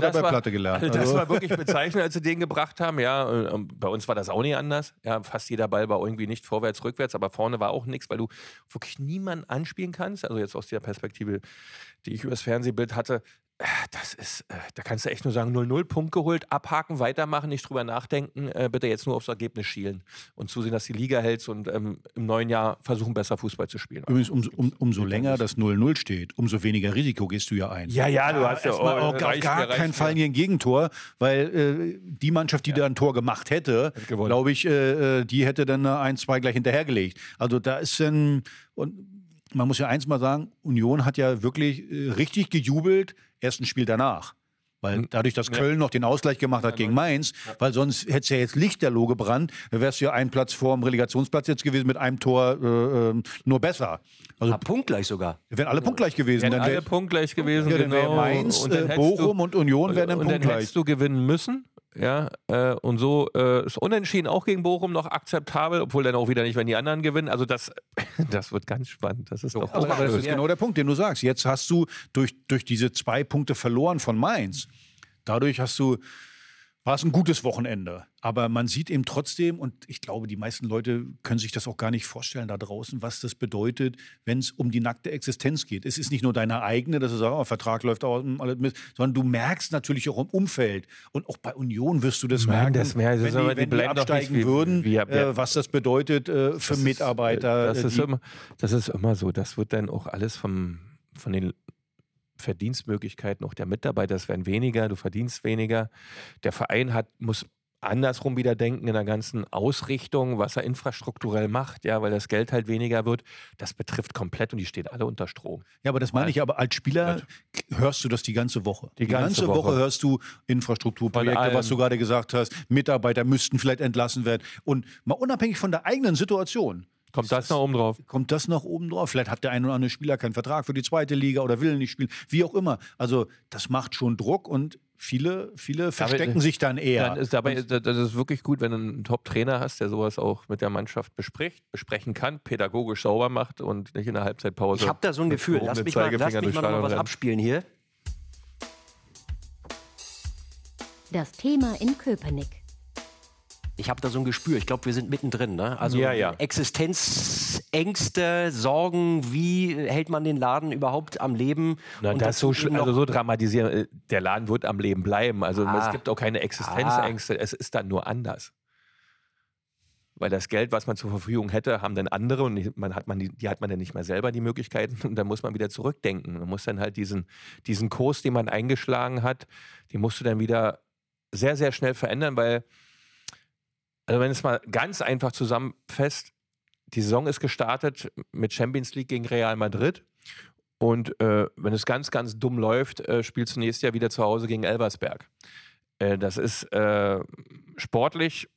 war wirklich bezeichnend, als sie den gebracht haben. Ja, bei uns war das auch nicht anders. Ja, fast jeder Ball war irgendwie nicht vorwärts, rückwärts, aber vorne war auch nichts, weil du wirklich niemanden anspielen kannst. Also jetzt aus der Perspektive, die ich übers Fernsehbild hatte, das ist, da kannst du echt nur sagen, 0-0, Punkt geholt, abhaken, weitermachen, nicht drüber nachdenken, bitte jetzt nur aufs Ergebnis schielen und zusehen, dass die Liga hält und im neuen Jahr versuchen, besser Fußball zu spielen. Übrigens, umso länger das 0-0 steht, umso weniger Risiko gehst du ja ein. Ja, du hast ja auch auf gar keinen Fall hier ein Gegentor, weil die Mannschaft, die da ein Tor gemacht hätte, glaube ich, die hätte dann 1-2 gleich hinterhergelegt. Also da ist dann, und man muss ja eins mal sagen, Union hat ja wirklich richtig gejubelt, ersten Spiel danach. Weil dadurch, dass Köln noch den Ausgleich gemacht hat gegen Mainz, weil sonst hätte es ja jetzt lichterloh gebrannt, dann wärst du ja einen Platz vor dem Relegationsplatz jetzt gewesen mit einem Tor nur besser. Also punktgleich sogar. Wären alle punktglich gewesen. Wären alle punktgleich gewesen, ja, dann wäre Mainz, Bochum und Union wären dann punktgleich. Und dann hättest du gewinnen müssen. Ja, und so ist Unentschieden auch gegen Bochum noch akzeptabel, obwohl dann auch wieder nicht, wenn die anderen gewinnen. Also das wird ganz spannend. Das ist doch aber das ist genau der Punkt, den du sagst. Jetzt hast du durch diese 2 Punkte verloren von Mainz. Dadurch war es ein gutes Wochenende. Aber man sieht eben trotzdem, und ich glaube, die meisten Leute können sich das auch gar nicht vorstellen da draußen, was das bedeutet, wenn es um die nackte Existenz geht. Es ist nicht nur deine eigene, dass du sagst, Vertrag läuft aus, sondern du merkst natürlich auch im Umfeld. Und auch bei Union wirst du das merken, wenn die absteigen würden, was das bedeutet für Mitarbeiter. Das ist immer so. Das wird dann auch alles von den Verdienstmöglichkeiten auch der Mitarbeiter, es werden weniger, du verdienst weniger. Der Verein muss andersrum wieder denken in der ganzen Ausrichtung, was er infrastrukturell macht, ja, weil das Geld halt weniger wird. Das betrifft komplett und die stehen alle unter Strom. Ja, aber das meine ich, aber als Spieler hörst du das die ganze Woche. Die ganze Woche hörst du Infrastrukturprojekte, was du gerade gesagt hast, Mitarbeiter müssten vielleicht entlassen werden und mal unabhängig von der eigenen Situation. Kommt das noch oben drauf? Kommt das noch oben drauf? Vielleicht hat der ein oder andere Spieler keinen Vertrag für die 2. Liga oder will nicht spielen, wie auch immer. Also das macht schon Druck und viele verstecken sich dann eher. Das ist wirklich gut, wenn du einen Top-Trainer hast, der sowas auch mit der Mannschaft besprechen kann, pädagogisch sauber macht und nicht in der Halbzeitpause. Ich habe da so ein Gefühl. Lass mich mal noch was abspielen hier. Das Thema in Köpenick. Ich habe da so ein Gespür. Ich glaube, wir sind mittendrin. Ne? Also ja. Existenzängste, Sorgen, wie hält man den Laden überhaupt am Leben? Und das so dramatisieren, der Laden wird am Leben bleiben. Also es gibt auch keine Existenzängste. Es ist dann nur anders. Weil das Geld, was man zur Verfügung hätte, haben dann andere und die hat man dann nicht mehr selber die Möglichkeiten und dann muss man wieder zurückdenken. Man muss dann halt diesen Kurs, den man eingeschlagen hat, den musst du dann wieder sehr, sehr schnell verändern, weil also wenn es mal ganz einfach zusammenfasst, die Saison ist gestartet mit Champions League gegen Real Madrid und wenn es ganz, ganz dumm läuft, spielst du nächstes Jahr wieder zu Hause gegen Elversberg. Das ist sportlich,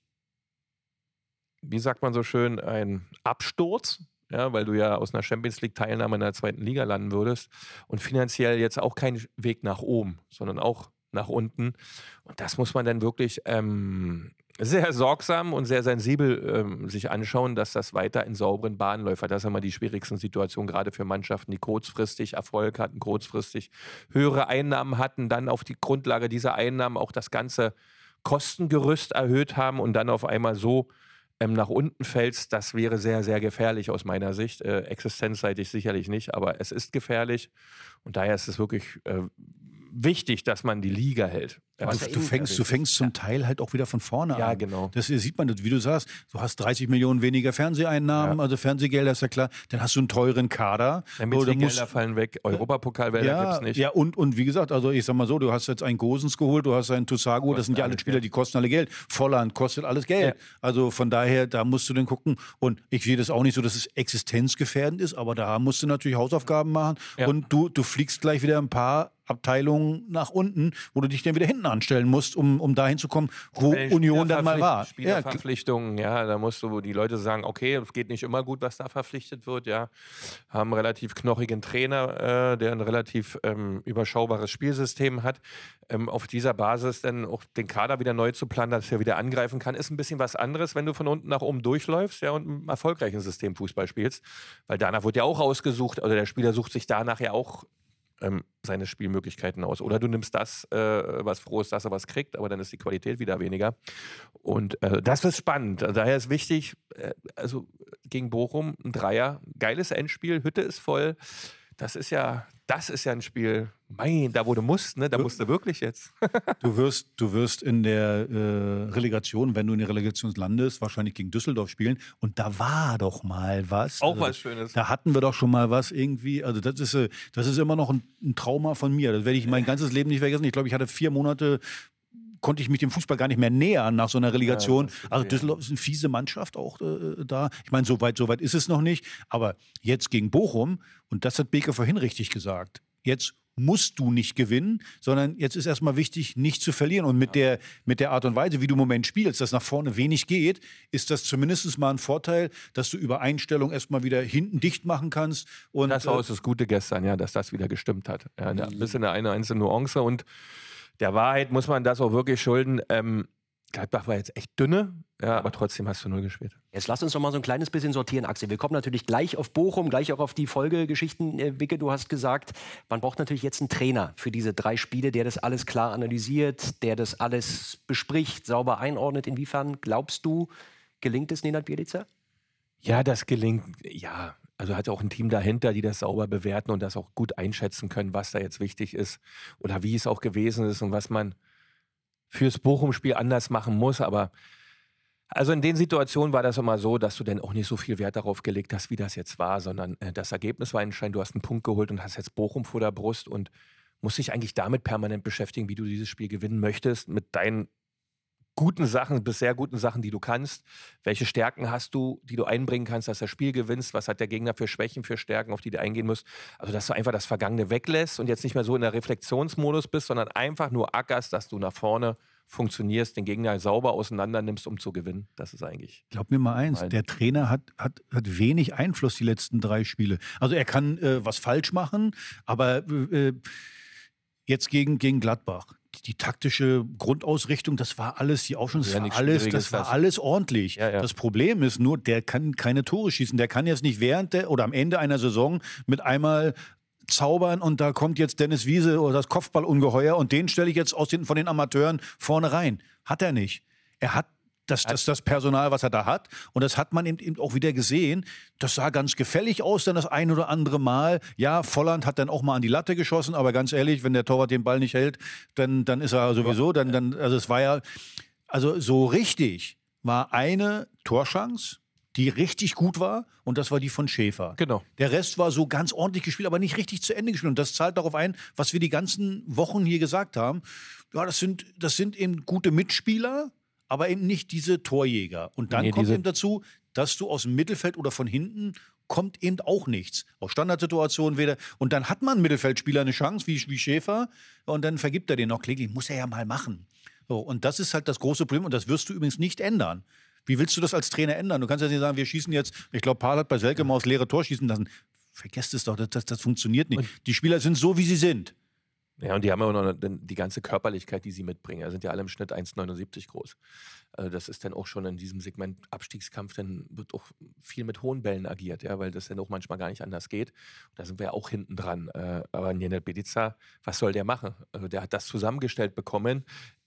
wie sagt man so schön, ein Absturz, ja, weil du ja aus einer Champions League Teilnahme in der 2. Liga landen würdest und finanziell jetzt auch kein Weg nach oben, sondern auch nach unten. Und das muss man dann wirklich sehr sorgsam und sehr sensibel sich anschauen, dass das weiter in sauberen Bahnen läuft. Das ist immer die schwierigsten Situationen, gerade für Mannschaften, die kurzfristig Erfolg hatten, kurzfristig höhere Einnahmen hatten, dann auf die Grundlage dieser Einnahmen auch das ganze Kostengerüst erhöht haben und dann auf einmal so nach unten fällst. Das wäre sehr, sehr gefährlich aus meiner Sicht. Existenzseitig sicherlich nicht, aber es ist gefährlich und daher ist es wirklich wichtig, dass man die Liga hält. Ja, du fängst zum Teil halt auch wieder von vorne an. Ja, genau. Das sieht man, wie du sagst, du hast 30 Millionen weniger Fernseheinnahmen, also Fernsehgelder ist ja klar, dann hast du einen teuren Kader. Gelder fallen weg, Europapokalgelder gibt es nicht. Ja, und wie gesagt, also ich sag mal so, du hast jetzt einen Gosens geholt, du hast einen Toussaint geholt, das sind ja alle Spieler, die kosten alle Geld. Volland kostet alles Geld. Ja. Also von daher, da musst du dann gucken und ich sehe das auch nicht so, dass es existenzgefährdend ist, aber da musst du natürlich Hausaufgaben machen und du fliegst gleich wieder ein paar Abteilungen nach unten, wo du dich dann wieder hinten anstellen musst, um dahin zu kommen, wo Union dann mal war. Spielerverpflichtungen, da musst du die Leute sagen, okay, es geht nicht immer gut, was da verpflichtet wird, haben einen relativ knochigen Trainer, der ein relativ überschaubares Spielsystem hat. Auf dieser Basis dann auch den Kader wieder neu zu planen, dass er wieder angreifen kann, ist ein bisschen was anderes, wenn du von unten nach oben durchläufst, und im erfolgreichen System Fußball spielst, weil danach wird ja auch ausgesucht, oder der Spieler sucht sich danach ja auch seine Spielmöglichkeiten aus. Oder du nimmst das, was froh ist, dass er was kriegt, aber dann ist die Qualität wieder weniger. Und das ist spannend. Daher ist wichtig, also gegen Bochum ein Dreier, geiles Endspiel, Hütte ist voll. Das ist ja ein Spiel, da wo du musst, ne? Da musst du wirklich jetzt. Du wirst in der Relegation, wenn du in der Relegation landest, wahrscheinlich gegen Düsseldorf spielen. Und da war doch mal was. Auch was Schönes. Da hatten wir doch schon mal was irgendwie. Also das ist immer noch ein Trauma von mir. Das werde ich mein ganzes Leben nicht vergessen. Ich glaube, ich hatte 4 Monate, konnte ich mich dem Fußball gar nicht mehr nähern nach so einer Relegation. Also Düsseldorf ist eine fiese Mannschaft auch da. Ich meine, so weit ist es noch nicht. Aber jetzt gegen Bochum, und das hat Beke vorhin richtig gesagt, jetzt musst du nicht gewinnen, sondern jetzt ist erstmal wichtig, nicht zu verlieren. Und mit der Art und Weise, wie du im Moment spielst, dass nach vorne wenig geht, ist das zumindest mal ein Vorteil, dass du über Einstellung erstmal wieder hinten dicht machen kannst. Und das war das Gute gestern, dass das wieder gestimmt hat. Ja, ein bisschen eine einzelne Nuance, und der Wahrheit muss man das auch wirklich schulden. Gladbach war jetzt echt dünne, aber trotzdem hast du 0 gespielt. Jetzt lass uns noch mal so ein kleines bisschen sortieren, Axel. Wir kommen natürlich gleich auf Bochum, gleich auch auf die Folgegeschichten. Wicke, du hast gesagt, man braucht natürlich jetzt einen Trainer für diese 3 Spiele, der das alles klar analysiert, der das alles bespricht, sauber einordnet. Inwiefern, glaubst du, gelingt es Nenad Bjelica? Ja, das gelingt, ja. Also hat auch ein Team dahinter, die das sauber bewerten und das auch gut einschätzen können, was da jetzt wichtig ist oder wie es auch gewesen ist und was man fürs Bochum-Spiel anders machen muss. Aber also in den Situationen war das immer so, dass du dann auch nicht so viel Wert darauf gelegt hast, wie das jetzt war, sondern das Ergebnis war entscheidend. Du hast einen Punkt geholt und hast jetzt Bochum vor der Brust und musst dich eigentlich damit permanent beschäftigen, wie du dieses Spiel gewinnen möchtest, mit deinen guten Sachen, bis sehr guten Sachen, die du kannst. Welche Stärken hast du, die du einbringen kannst, dass du das Spiel gewinnst? Was hat der Gegner für Schwächen, für Stärken, auf die du eingehen musst? Also, dass du einfach das Vergangene weglässt und jetzt nicht mehr so in der Reflexionsmodus bist, sondern einfach nur ackerst, dass du nach vorne funktionierst, den Gegner sauber auseinander nimmst, um zu gewinnen. Das ist eigentlich... Glaub mir mal eins, der Trainer hat wenig Einfluss die letzten 3 Spiele. Also er kann was falsch machen, aber jetzt gegen Gladbach, die taktische Grundausrichtung, das war alles, die Aufstellung, das war alles ordentlich. Ja. Das Problem ist nur, der kann keine Tore schießen. Der kann jetzt nicht während oder am Ende einer Saison mit einmal zaubern und da kommt jetzt Dennis Wiese oder das Kopfballungeheuer und den stelle ich jetzt von den Amateuren vorne rein. Hat er nicht. Er hat das Personal, was er da hat. Und das hat man eben auch wieder gesehen. Das sah ganz gefällig aus dann das ein oder andere Mal. Ja, Volland hat dann auch mal an die Latte geschossen, aber ganz ehrlich, wenn der Torwart den Ball nicht hält, dann ist er sowieso, also es war ja, also so richtig war eine Torchance, die richtig gut war, und das war die von Schäfer. Genau. Der Rest war so ganz ordentlich gespielt, aber nicht richtig zu Ende gespielt. Und das zahlt darauf ein, was wir die ganzen Wochen hier gesagt haben. Ja, das sind eben gute Mitspieler, aber eben nicht diese Torjäger. Und dann kommt eben dazu, dass du aus dem Mittelfeld oder von hinten kommt eben auch nichts. Aus Standardsituationen weder. Und dann hat man einen Mittelfeldspieler eine Chance, wie Schäfer, und dann vergibt er den noch kläglich. Muss er ja mal machen. So, und das ist halt das große Problem, und das wirst du übrigens nicht ändern. Wie willst du das als Trainer ändern? Du kannst ja nicht sagen, wir schießen jetzt, ich glaube, Pahl hat bei Selke mal aufs leere Tor schießen lassen. Vergesst es doch, das funktioniert nicht. Und die Spieler sind so, wie sie sind. Ja, und die haben ja auch noch die ganze Körperlichkeit, die sie mitbringen. Also sind ja alle im Schnitt 1,79 groß. Also das ist dann auch schon in diesem Segment Abstiegskampf, dann wird auch viel mit hohen Bällen agiert, ja, weil das dann auch manchmal gar nicht anders geht. Und da sind wir ja auch hinten dran. Aber Nenad Bjelica, was soll der machen? Also der hat das zusammengestellt bekommen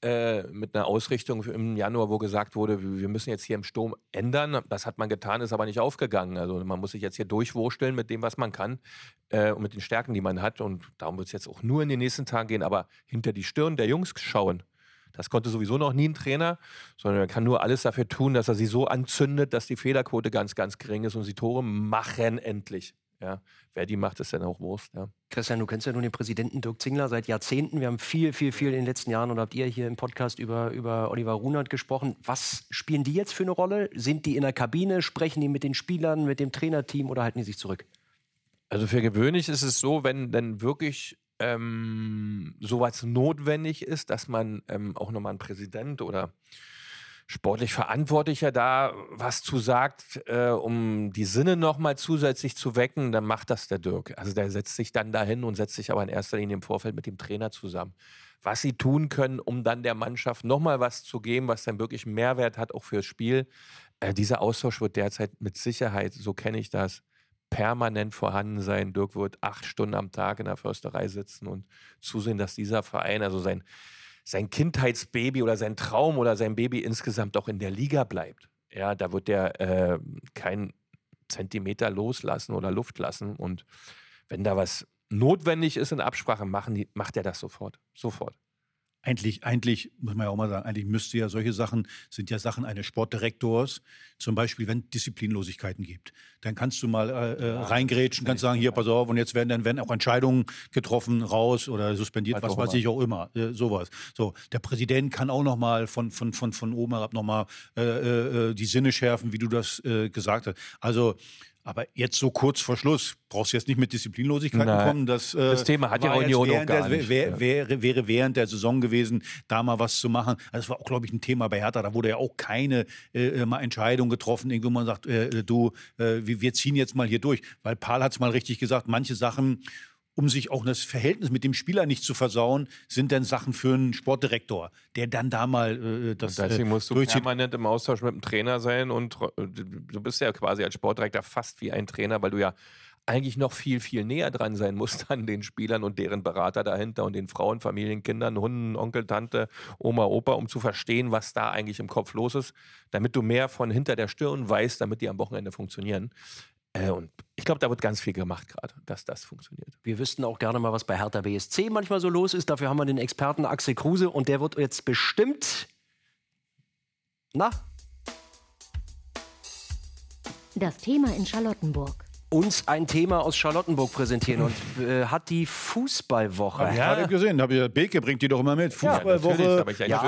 mit einer Ausrichtung im Januar, wo gesagt wurde, wir müssen jetzt hier im Sturm ändern. Das hat man getan, ist aber nicht aufgegangen. Also man muss sich jetzt hier durchwursteln mit dem, was man kann und mit den Stärken, die man hat. Und darum wird es jetzt auch nur in den nächsten Tagen gehen, aber hinter die Stirn der Jungs schauen. Das konnte sowieso noch nie ein Trainer, sondern er kann nur alles dafür tun, dass er sie so anzündet, dass die Fehlerquote ganz, ganz gering ist und sie Tore machen endlich. Ja, wer die macht, ist dann auch Wurst. Ja. Christian, du kennst ja nun den Präsidenten Dirk Zingler seit Jahrzehnten. Wir haben viel in den letzten Jahren, oder habt ihr hier im Podcast über Oliver Runert gesprochen. Was spielen die jetzt für eine Rolle? Sind die in der Kabine? Sprechen die mit den Spielern, mit dem Trainerteam, oder halten die sich zurück? Also für gewöhnlich ist es so, wenn dann wirklich sowas notwendig ist, dass man auch nochmal einen Präsident oder sportlich Verantwortlicher da was zu sagt, um die Sinne nochmal zusätzlich zu wecken, dann macht das der Dirk. Also der setzt sich dann dahin und setzt sich aber in erster Linie im Vorfeld mit dem Trainer zusammen. Was sie tun können, um dann der Mannschaft nochmal was zu geben, was dann wirklich einen Mehrwert hat, auch fürs Spiel. Dieser Austausch wird derzeit mit Sicherheit, so kenne ich das, permanent vorhanden sein. Dirk wird 8 Stunden am Tag in der Försterei sitzen und zusehen, dass dieser Verein, also sein Kindheitsbaby oder sein Traum oder sein Baby insgesamt auch in der Liga bleibt. Ja, da wird der keinen Zentimeter loslassen oder Luft lassen. Und wenn da was notwendig ist in Absprache, macht er das sofort. Sofort. Eigentlich, muss man ja auch mal sagen, eigentlich müsste ja solche Sachen, sind ja Sachen eines Sportdirektors, zum Beispiel, wenn Disziplinlosigkeiten gibt. Dann kannst du mal reingrätschen, kannst sagen, hier, pass auf, und jetzt werden auch Entscheidungen getroffen, raus oder suspendiert, was weiß ich auch immer, sowas. So, der Präsident kann auch noch mal von oben herab noch mal die Sinne schärfen, wie du das gesagt hast. Also, aber jetzt so kurz vor Schluss brauchst du jetzt nicht mit Disziplinlosigkeiten kommen. Das Thema hat ja Union auch gar nicht. Wäre während der Saison gewesen, da mal was zu machen. Also das war auch, glaube ich, ein Thema bei Hertha. Da wurde ja auch keine mal Entscheidung getroffen, irgendwo man sagt, wir ziehen jetzt mal hier durch. Weil Pahl hat es mal richtig gesagt, manche Sachen, um sich auch das Verhältnis mit dem Spieler nicht zu versauen, sind dann Sachen für einen Sportdirektor, der dann da mal das deswegen musst du permanent im Austausch mit dem Trainer sein und du bist ja quasi als Sportdirektor fast wie ein Trainer, weil du ja eigentlich noch viel, viel näher dran sein musst an den Spielern und deren Berater dahinter und den Frauen, Familien, Kindern, Hunden, Onkel, Tante, Oma, Opa, um zu verstehen, was da eigentlich im Kopf los ist, damit du mehr von hinter der Stirn weißt, damit die am Wochenende funktionieren. Und ich glaube, da wird ganz viel gemacht gerade, dass das funktioniert. Wir wüssten auch gerne mal, was bei Hertha BSC manchmal so los ist. Dafür haben wir den Experten Axel Kruse und der wird jetzt bestimmt... Das Thema in Charlottenburg. Uns ein Thema aus Charlottenburg präsentieren und hat die Fußballwoche. Hab ich gerade gesehen, Beke bringt die doch immer mit. Fußballwoche.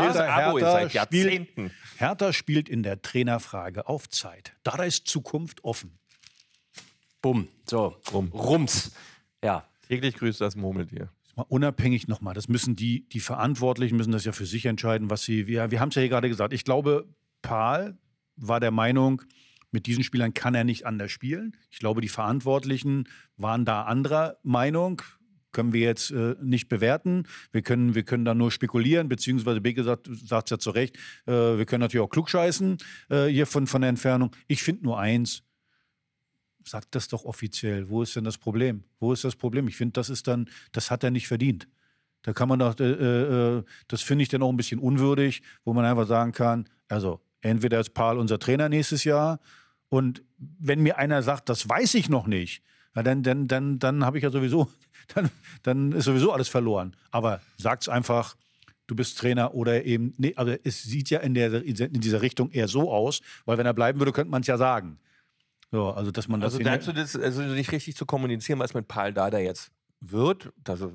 Hertha spielt in der Trainerfrage auf Zeit. Da ist Zukunft offen. Bumm, so, Rums. Ja. Täglich grüßt das Murmeltier. Mal unabhängig nochmal, das müssen die Verantwortlichen müssen das ja für sich entscheiden, was sie, wir haben es ja hier gerade gesagt, ich glaube, Pahl war der Meinung, mit diesen Spielern kann er nicht anders spielen. Ich glaube, die Verantwortlichen waren da anderer Meinung. Können wir jetzt nicht bewerten. Wir können da nur spekulieren, beziehungsweise Beke sagt es ja zu Recht, wir können natürlich auch klugscheißen hier von der Entfernung. Ich finde nur eins, sagt das doch offiziell. Wo ist denn das Problem? Ich finde, das hat er nicht verdient. Da kann man doch, das finde ich dann auch ein bisschen unwürdig, wo man einfach sagen kann, also entweder ist Pahl unser Trainer nächstes Jahr und wenn mir einer sagt, das weiß ich noch nicht, ja, dann habe ich ja sowieso, dann ist sowieso alles verloren. Aber sagt's einfach, du bist Trainer oder eben, nee, aber es sieht ja in dieser Richtung eher so aus, weil wenn er bleiben würde, könnte man es ja sagen. So, also dass man das. Also meinst du das, also nicht richtig zu kommunizieren, was mit Pahl Dardai jetzt wird?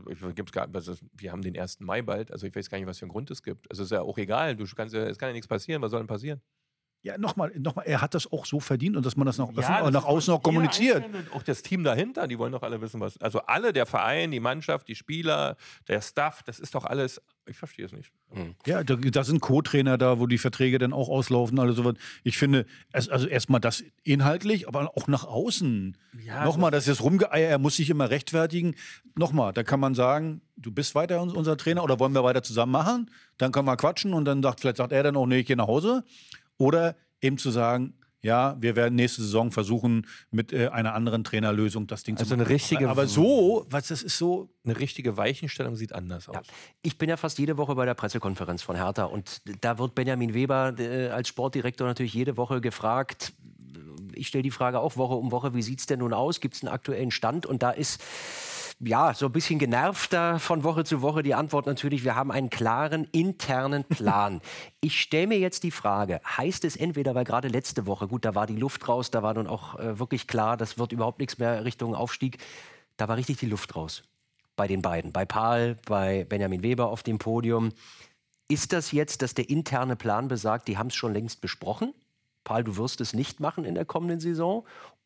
Wir haben den 1. Mai bald, also ich weiß gar nicht, was für einen Grund es gibt. Also ist ja auch egal, es kann ja nichts passieren, was soll denn passieren? Ja, nochmal, er hat das auch so verdient und dass man das nach außen noch kommuniziert. Auch das Team dahinter, die wollen doch alle wissen, was. Also alle, der Verein, die Mannschaft, die Spieler, der Staff, das ist doch alles. Ich verstehe es nicht. Ja, da sind Co-Trainer da, wo die Verträge dann auch auslaufen, alles sowas. Ich finde, also erstmal das inhaltlich, aber auch nach außen. Ja, nochmal, das ist Rumgeeier, er muss sich immer rechtfertigen. Nochmal, da kann man sagen, du bist weiter unser Trainer oder wollen wir weiter zusammen machen? Dann können wir quatschen und dann vielleicht sagt er dann auch, nee, ich gehe nach Hause. Oder eben zu sagen, ja, wir werden nächste Saison versuchen, mit einer anderen Trainerlösung das Ding zu machen. Eine richtige, aber so, das ist so. Eine richtige Weichenstellung sieht anders aus. Ja. Ich bin ja fast jede Woche bei der Pressekonferenz von Hertha und da wird Benjamin Weber als Sportdirektor natürlich jede Woche gefragt. Ich stelle die Frage auch Woche um Woche, wie sieht es denn nun aus? Gibt es einen aktuellen Stand? Und da ist ja so ein bisschen genervter von Woche zu Woche die Antwort natürlich, wir haben einen klaren internen Plan. Ich stelle mir jetzt die Frage, heißt es entweder, weil gerade letzte Woche, gut, da war die Luft raus, da war nun auch wirklich klar, das wird überhaupt nichts mehr Richtung Aufstieg, da war richtig die Luft raus bei den beiden, bei Pahl, bei Benjamin Weber auf dem Podium. Ist das jetzt, dass der interne Plan besagt, die haben es schon längst besprochen? Pahl, du wirst es nicht machen in der kommenden Saison?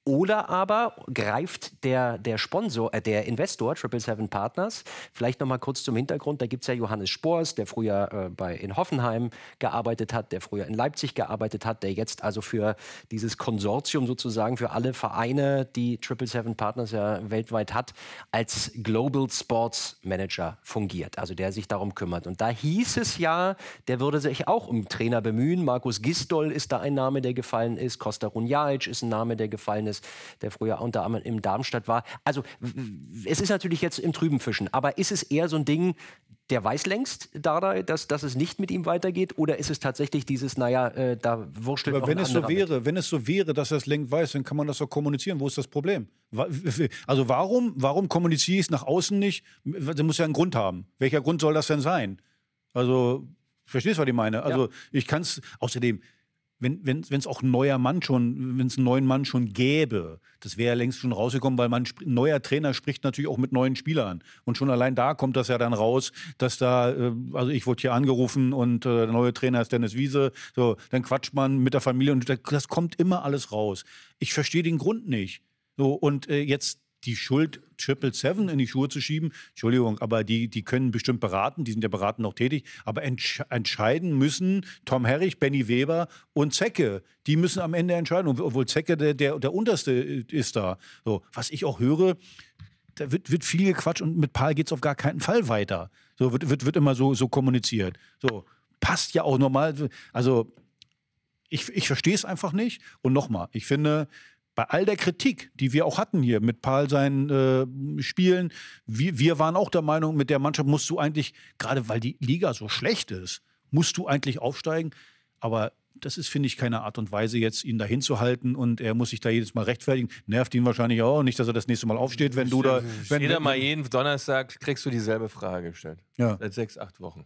Oder aber greift der Sponsor, der Investor, 777 Partners, vielleicht noch mal kurz zum Hintergrund, da gibt es ja Johannes Spors, der früher in Hoffenheim gearbeitet hat, der früher in Leipzig gearbeitet hat, der jetzt also für dieses Konsortium sozusagen, für alle Vereine, die 777 Partners ja weltweit hat, als Global Sports Manager fungiert, also der sich darum kümmert. Und da hieß es ja, der würde sich auch um Trainer bemühen. Markus Gisdol ist da ein Name, der gefallen ist, Kosta Runjaic ist ein Name, der gefallen ist, der früher unter anderem im Darmstadt war. Also es ist natürlich jetzt im Trüben Fischen, aber ist es eher so ein Ding, der weiß längst, Dardai, dass es nicht mit ihm weitergeht, oder ist es tatsächlich dieses, da wurschtelt noch ein anderer mit? Wenn es so wäre, dass er es längst weiß, dann kann man das doch kommunizieren. Wo ist das Problem? Also warum kommuniziere ich es nach außen nicht? Das muss ja einen Grund haben. Welcher Grund soll das denn sein? Also, verstehst du, was ich meine? Also ich kann es, außerdem, wenn es auch wenn es einen neuen Mann schon gäbe, das wäre ja längst schon rausgekommen, weil ein neuer Trainer spricht natürlich auch mit neuen Spielern. Und schon allein da kommt das ja dann raus, dass also ich wurde hier angerufen und der neue Trainer ist Dennis Wiese. So, dann quatscht man mit der Familie und das kommt immer alles raus. Ich verstehe den Grund nicht. So, und jetzt die Schuld 777 in die Schuhe zu schieben, Entschuldigung, aber die können bestimmt beraten, die sind ja beratend auch tätig, aber entscheiden müssen Tom Herrich, Benny Weber und Zecke. Die müssen am Ende entscheiden, obwohl Zecke der Unterste ist da. So, was ich auch höre, da wird viel gequatscht und mit Paul geht es auf gar keinen Fall weiter. So wird immer so kommuniziert. So, passt ja auch normal. Also ich verstehe es einfach nicht. Und nochmal, ich finde, bei all der Kritik, die wir auch hatten hier mit Paul seinen Spielen, wir waren auch der Meinung, mit der Mannschaft musst du eigentlich, gerade weil die Liga so schlecht ist, musst du eigentlich aufsteigen. Aber das ist, finde ich, keine Art und Weise, jetzt ihn dahin zu halten und er muss sich da jedes Mal rechtfertigen. Nervt ihn wahrscheinlich auch. Nicht, dass er das nächste Mal aufsteht, wenn du da... Jeder mal jeden Donnerstag kriegst du dieselbe Frage gestellt. Ja. Seit 6-8 Wochen.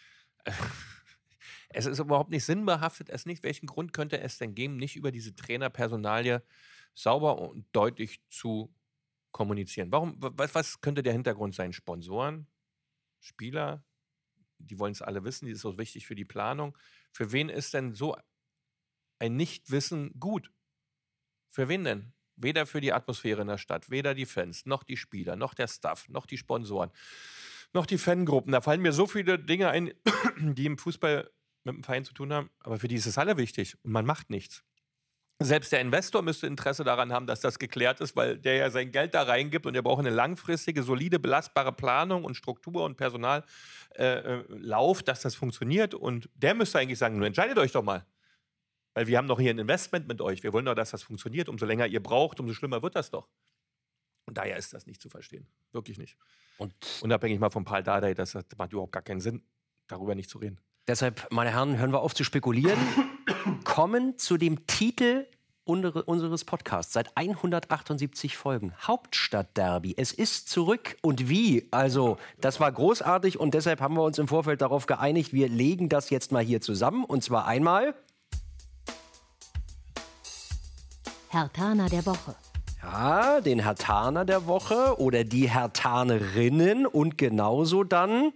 Es ist überhaupt nicht sinnbehaftet. Welchen Grund könnte es denn geben, nicht über diese Trainerpersonalie sauber und deutlich zu kommunizieren? Was könnte der Hintergrund sein? Sponsoren? Spieler? Die wollen es alle wissen, die ist so wichtig für die Planung. Für wen ist denn so ein Nichtwissen gut? Für wen denn? Weder für die Atmosphäre in der Stadt, weder die Fans, noch die Spieler, noch der Staff, noch die Sponsoren, noch die Fangruppen. Da fallen mir so viele Dinge ein, die im Fußball mit dem Verein zu tun haben, aber für die ist es alle wichtig und man macht nichts. Selbst der Investor müsste Interesse daran haben, dass das geklärt ist, weil der ja sein Geld da reingibt und der braucht eine langfristige, solide, belastbare Planung und Struktur und Personallauf, dass das funktioniert. Und der müsste eigentlich sagen, nun entscheidet euch doch mal. Weil wir haben doch hier ein Investment mit euch. Wir wollen doch, dass das funktioniert. Umso länger ihr braucht, umso schlimmer wird das doch. Und daher ist das nicht zu verstehen. Wirklich nicht. Und unabhängig mal von Paul Dardai, das macht überhaupt gar keinen Sinn, darüber nicht zu reden. Deshalb, meine Herren, hören wir auf zu spekulieren. Kommen zu dem Titel unseres Podcasts seit 178 Folgen. Hauptstadtderby. Es ist zurück. Und wie? Also, das war großartig und deshalb haben wir uns im Vorfeld darauf geeinigt, wir legen das jetzt mal hier zusammen. Und zwar einmal Hertaner der Woche. Ja, den Hertaner der Woche oder die Hertanerinnen und genauso dann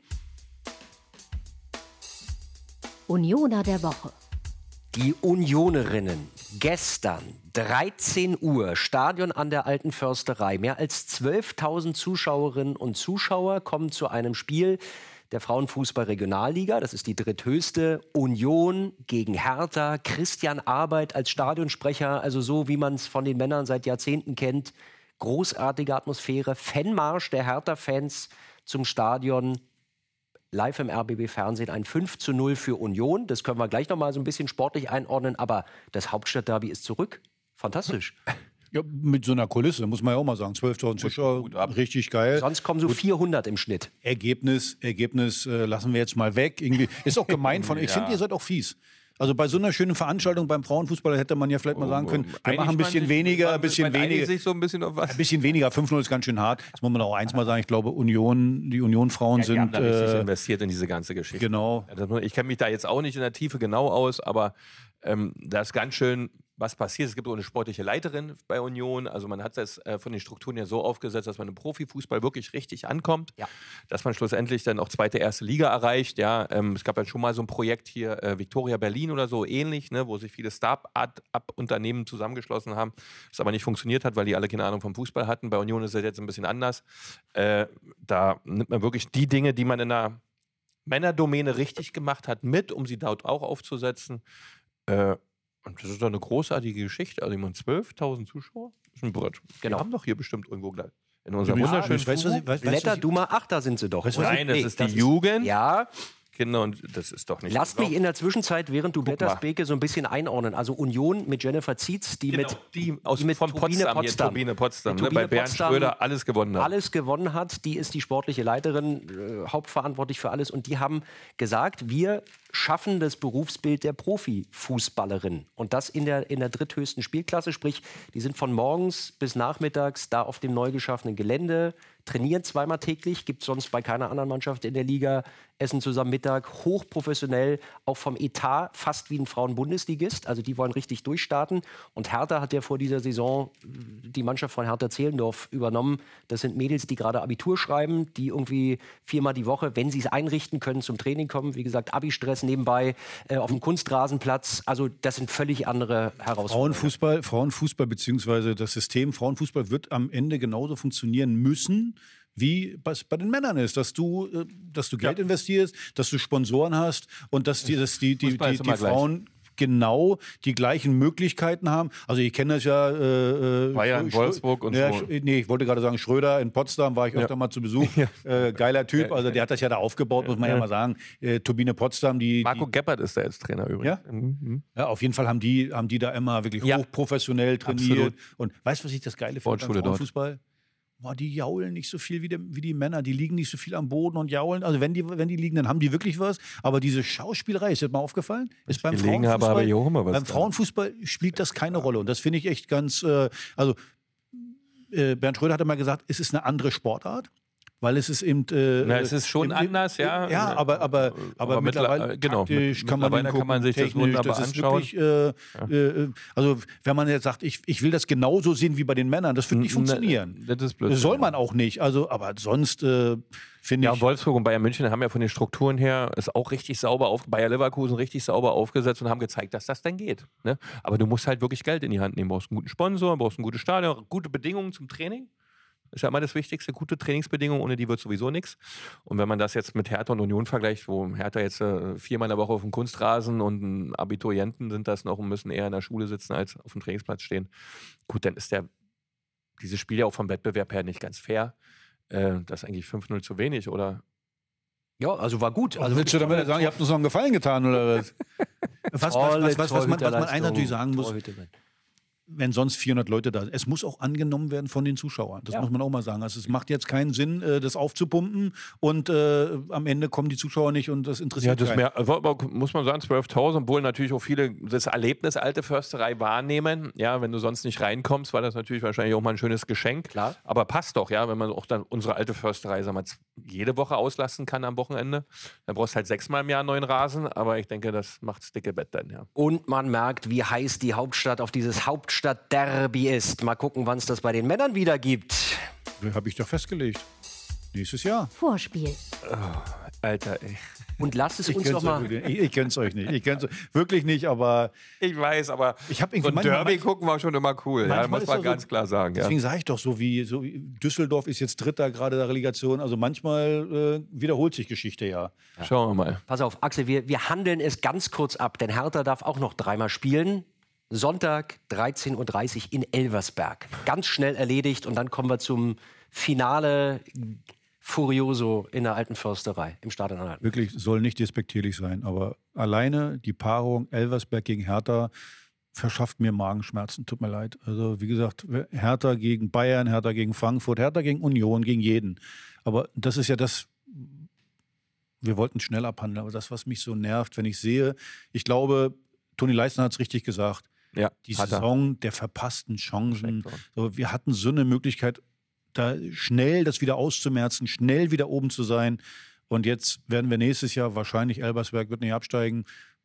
Unioner der Woche. Die Unionerinnen. Gestern, 13 Uhr, Stadion an der Alten Försterei. Mehr als 12.000 Zuschauerinnen und Zuschauer kommen zu einem Spiel der Frauenfußball-Regionalliga. Das ist die dritthöchste. Union gegen Hertha. Christian Arbeit als Stadionsprecher, also so, wie man es von den Männern seit Jahrzehnten kennt. Großartige Atmosphäre. Fanmarsch der Hertha-Fans zum Stadion. Live im RBB-Fernsehen ein 5:0 für Union. Das können wir gleich noch mal so ein bisschen sportlich einordnen. Aber das Hauptstadtderby ist zurück. Fantastisch. Ja, mit so einer Kulisse, muss man ja auch mal sagen. 12.000 Zuschauer, richtig geil. Sonst kommen so 400 im Schnitt. Ergebnis lassen wir jetzt mal weg. Irgendwie ist auch gemein von. Ich finde, ihr seid auch fies. Also bei so einer schönen Veranstaltung beim Frauenfußball hätte man ja vielleicht mal sagen können, wir machen ein bisschen weniger, ein bisschen weniger. Sich so ein bisschen auf was. Ein bisschen weniger, 5:0 ist ganz schön hart. Das muss man auch eins mal sagen, ich glaube, die Union-Frauen sind... Die haben da richtig investiert in diese ganze Geschichte. Genau. Ich kenne mich da jetzt auch nicht in der Tiefe genau aus, aber das ist ganz schön was passiert. Es gibt auch eine sportliche Leiterin bei Union. Also man hat das von den Strukturen ja so aufgesetzt, dass man im Profifußball wirklich richtig ankommt. Ja. Dass man schlussendlich dann auch zweite, erste Liga erreicht. Ja, es gab ja schon mal so ein Projekt hier, Victoria Berlin oder so ähnlich, ne, wo sich viele Start-up-Unternehmen zusammengeschlossen haben. Das aber nicht funktioniert hat, weil die alle keine Ahnung vom Fußball hatten. Bei Union ist das jetzt ein bisschen anders. Da nimmt man wirklich die Dinge, die man in der Männerdomäne richtig gemacht hat, mit, um sie dort auch aufzusetzen. Und das ist doch eine großartige Geschichte. Also, ich meine, 12.000 Zuschauer? Das ist ein Brett. Genau. Wir haben doch hier bestimmt irgendwo gleich. In unserem wunderschönen Blätter, du mal, ach, da sind sie doch. Nein, das ist die Jugend. Ja. Kinder und das ist doch nicht. Lass mich in der Zwischenzeit, während du blätterst, Beke, so ein bisschen einordnen. Also Union mit Jennifer Zietz, die mit Turbine Potsdam, bei Bernd Schröder alles gewonnen hat. Alles gewonnen hat. Die ist die sportliche Leiterin, hauptverantwortlich für alles. Und die haben gesagt, wir schaffen das Berufsbild der Profifußballerin. Und das in der dritthöchsten Spielklasse. Sprich, die sind von morgens bis nachmittags da auf dem neu geschaffenen Gelände, trainieren zweimal täglich, gibt es sonst bei keiner anderen Mannschaft in der Liga, essen zusammen Mittag, hochprofessionell, auch vom Etat fast wie ein Frauen-Bundesligist. Also die wollen richtig durchstarten. Und Hertha hat ja vor dieser Saison die Mannschaft von Hertha Zehlendorf übernommen. Das sind Mädels, die gerade Abitur schreiben, die irgendwie 4-mal die Woche, wenn sie es einrichten können, zum Training kommen. Wie gesagt, Abi-Stress nebenbei auf dem Kunstrasenplatz. Also das sind völlig andere Herausforderungen. Frauenfußball beziehungsweise das System Frauenfußball wird am Ende genauso funktionieren müssen, wie es bei den Männern ist, dass du Geld investierst, dass du Sponsoren hast und dass die Frauen genau die gleichen Möglichkeiten haben. Also ich kenne das ja. Bayern, Wolfsburg und so. Nee, ich wollte gerade sagen, Schröder in Potsdam war ich öfter mal zu Besuch. Geiler Typ, also der hat das ja da aufgebaut, muss man ja mal sagen. Turbine Potsdam, Marco Gebhardt ist da jetzt Trainer übrigens. Ja? Ja, auf jeden Fall haben die da immer wirklich hochprofessionell trainiert. Absolut. Und weißt du, was ich das Geile finde beim Frauenfußball? Boah, die jaulen nicht so viel wie die Männer. Die liegen nicht so viel am Boden und jaulen. Also wenn die liegen, dann haben die wirklich was. Aber diese Schauspielerei, ist dir mal aufgefallen? Ist beim Frauenfußball spielt das keine Rolle. Und das finde ich echt ganz... Bernd Schröder hatte mal gesagt, es ist eine andere Sportart. Weil es ist eben... es ist schon anders, ja. Ja, aber mittlerweile taktisch kann man gucken, kann man sich das wunderbar anschauen. Wirklich, also wenn man jetzt sagt, ich will das genauso sehen wie bei den Männern, das wird nicht funktionieren. Das ist blöd. Das soll man auch nicht. Also, aber sonst finde ich... Ja, Wolfsburg und Bayern München haben ja von den Strukturen her ist auch richtig sauber Bayer Leverkusen richtig sauber aufgesetzt und haben gezeigt, dass das dann geht. Ne? Aber du musst halt wirklich Geld in die Hand nehmen. Du brauchst einen guten Sponsor, brauchst ein gutes Stadion, gute Bedingungen zum Training. Ist ja immer das Wichtigste, gute Trainingsbedingungen, ohne die wird sowieso nichts. Und wenn man das jetzt mit Hertha und Union vergleicht, wo Hertha jetzt 4-mal in der Woche auf dem Kunstrasen und Abiturienten sind das noch und müssen eher in der Schule sitzen, als auf dem Trainingsplatz stehen. Gut, dann ist dieses Spiel ja auch vom Wettbewerb her nicht ganz fair. Das ist eigentlich 5-0 zu wenig, oder? Ja, also war gut. Also willst du damit sagen, ihr habt uns noch einen Gefallen getan, oder was? Was man eins natürlich sagen muss, wenn sonst 400 Leute da sind. Es muss auch angenommen werden von den Zuschauern. Das muss man auch mal sagen. Also es macht jetzt keinen Sinn, das aufzupumpen und am Ende kommen die Zuschauer nicht und das interessiert keinen. Ja, muss man sagen, 12.000, obwohl natürlich auch viele das Erlebnis Alte Försterei wahrnehmen. Ja, wenn du sonst nicht reinkommst, war das natürlich wahrscheinlich auch mal ein schönes Geschenk. Klar. Aber passt doch, ja, wenn man auch dann unsere Alte Försterei, sagen wir, jede Woche auslassen kann am Wochenende. Dann brauchst du halt 6-mal im Jahr einen neuen Rasen, aber ich denke, das macht das dicke Bett dann, ja. Und man merkt, wie heiß die Hauptstadt auf dieses Hauptstadt-Derby ist. Mal gucken, wann es das bei den Männern wieder gibt. Habe ich doch festgelegt. Nächstes Jahr. Vorspiel. Oh, Alter, ey. Und lasst es uns noch mal... Ich kenne es euch nicht. Ich kenne es wirklich nicht, aber... Ich weiß, aber so ein Derby gucken war schon immer cool. Ja, muss man ganz klar sagen. Deswegen sage ich doch, so wie Düsseldorf ist jetzt Dritter gerade der Relegation. Also manchmal wiederholt sich Geschichte ja. Schauen wir mal. Pass auf, Axel, wir handeln es ganz kurz ab, denn Hertha darf auch noch 3-mal spielen. Sonntag 13.30 Uhr in Elversberg. Ganz schnell erledigt und dann kommen wir zum Finale Furioso in der Alten Försterei im Stadion Anhalt. Wirklich, soll nicht despektierlich sein, aber alleine die Paarung Elversberg gegen Hertha verschafft mir Magenschmerzen, tut mir leid. Also wie gesagt, Hertha gegen Bayern, Hertha gegen Frankfurt, Hertha gegen Union, gegen jeden. Aber das ist ja das, wir wollten schnell abhandeln, aber das, was mich so nervt, wenn ich sehe, ich glaube, Toni Leistner hat es richtig gesagt, die Saison der verpassten Chancen. So, wir hatten so eine Möglichkeit, da schnell das wieder auszumerzen, schnell wieder oben zu sein. Und jetzt werden wir nächstes Jahr wahrscheinlich, Elversberg wird nicht absteigen,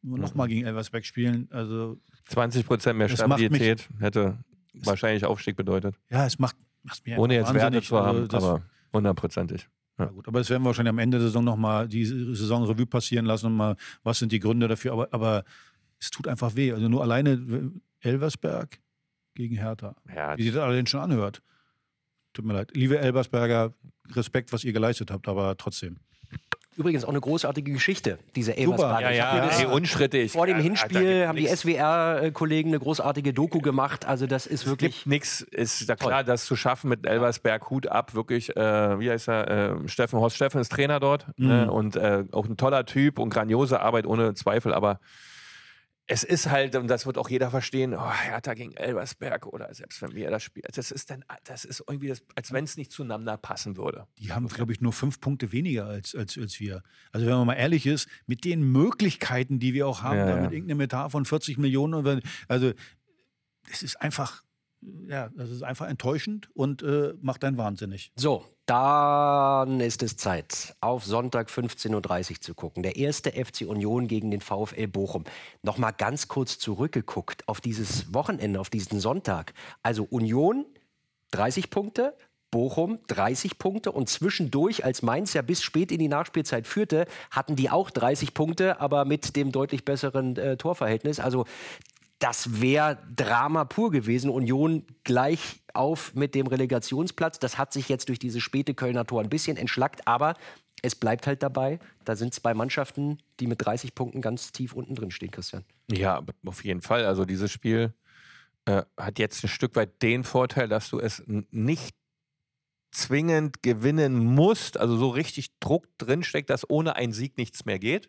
nochmal gegen Elversberg spielen. Also 20% mehr Stabilität hätte wahrscheinlich Aufstieg bedeutet. Ja, es macht mir ohne jetzt Werte wahnsinnig. zu haben, Also aber 100%ig. Ja. Gut, aber das werden wir wahrscheinlich am Ende der Saison nochmal die Saisonrevue passieren lassen und mal, was sind die Gründe dafür. Aber es tut einfach weh. Also nur alleine Elversberg gegen Hertha. Ja, wie sich das allein schon anhört. Tut mir leid. Liebe Elversberger, Respekt, was ihr geleistet habt, aber trotzdem. Übrigens auch eine großartige Geschichte, diese Elversberger. Ja, unstrittig. Vor dem Hinspiel haben die SWR-Kollegen eine großartige Doku gemacht. Also das ist wirklich... Es gibt nichts, ist da klar, das zu schaffen mit Elversberg, Hut ab, wirklich, wie heißt er, Horst Steffen ist Trainer dort und auch ein toller Typ und grandiose Arbeit, ohne Zweifel, aber es ist halt, und das wird auch jeder verstehen, Hertha gegen Elversberg oder selbst wenn wir das spielen, das ist irgendwie, als wenn es nicht zueinander passen würde. Die haben, glaube ich, nur 5 Punkte weniger als wir. Also wenn man mal ehrlich ist, mit den Möglichkeiten, die wir auch haben, mit irgendeinem Etat von 40 Millionen, also es ist einfach, das ist einfach enttäuschend und macht einen wahnsinnig. So, dann ist es Zeit, auf Sonntag 15:30 Uhr zu gucken. Der erste FC Union gegen den VfL Bochum. Nochmal ganz kurz zurückgeguckt auf dieses Wochenende, auf diesen Sonntag. Also Union 30 Punkte, Bochum 30 Punkte und zwischendurch, als Mainz ja bis spät in die Nachspielzeit führte, hatten die auch 30 Punkte, aber mit dem deutlich besseren Torverhältnis. Also das wäre Drama pur gewesen. Union gleich auf mit dem Relegationsplatz. Das hat sich jetzt durch diese späte Kölner Tor ein bisschen entschlackt. Aber es bleibt halt dabei. Da sind 2 Mannschaften, die mit 30 Punkten ganz tief unten drin stehen, Christian. Ja, auf jeden Fall. Also dieses Spiel hat jetzt ein Stück weit den Vorteil, dass du es nicht zwingend gewinnen musst. Also so richtig Druck drinsteckt, dass ohne einen Sieg nichts mehr geht.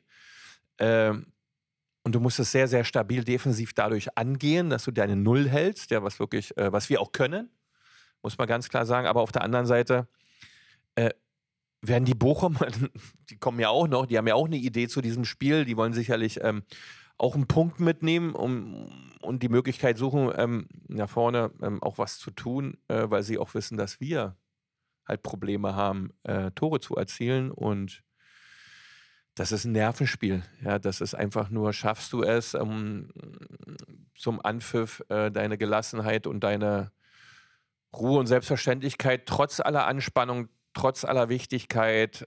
Und du musst es sehr, sehr stabil defensiv dadurch angehen, dass du deine Null hältst, ja, was wir auch können, muss man ganz klar sagen. Aber auf der anderen Seite werden die Bochum, die kommen ja auch noch, die haben ja auch eine Idee zu diesem Spiel, die wollen sicherlich auch einen Punkt mitnehmen und die Möglichkeit suchen, nach vorne auch was zu tun, weil sie auch wissen, dass wir halt Probleme haben, Tore zu erzielen und das ist ein Nervenspiel. Ja, das ist einfach nur, schaffst du es, zum Anpfiff deine Gelassenheit und deine Ruhe und Selbstverständlichkeit trotz aller Anspannung, trotz aller Wichtigkeit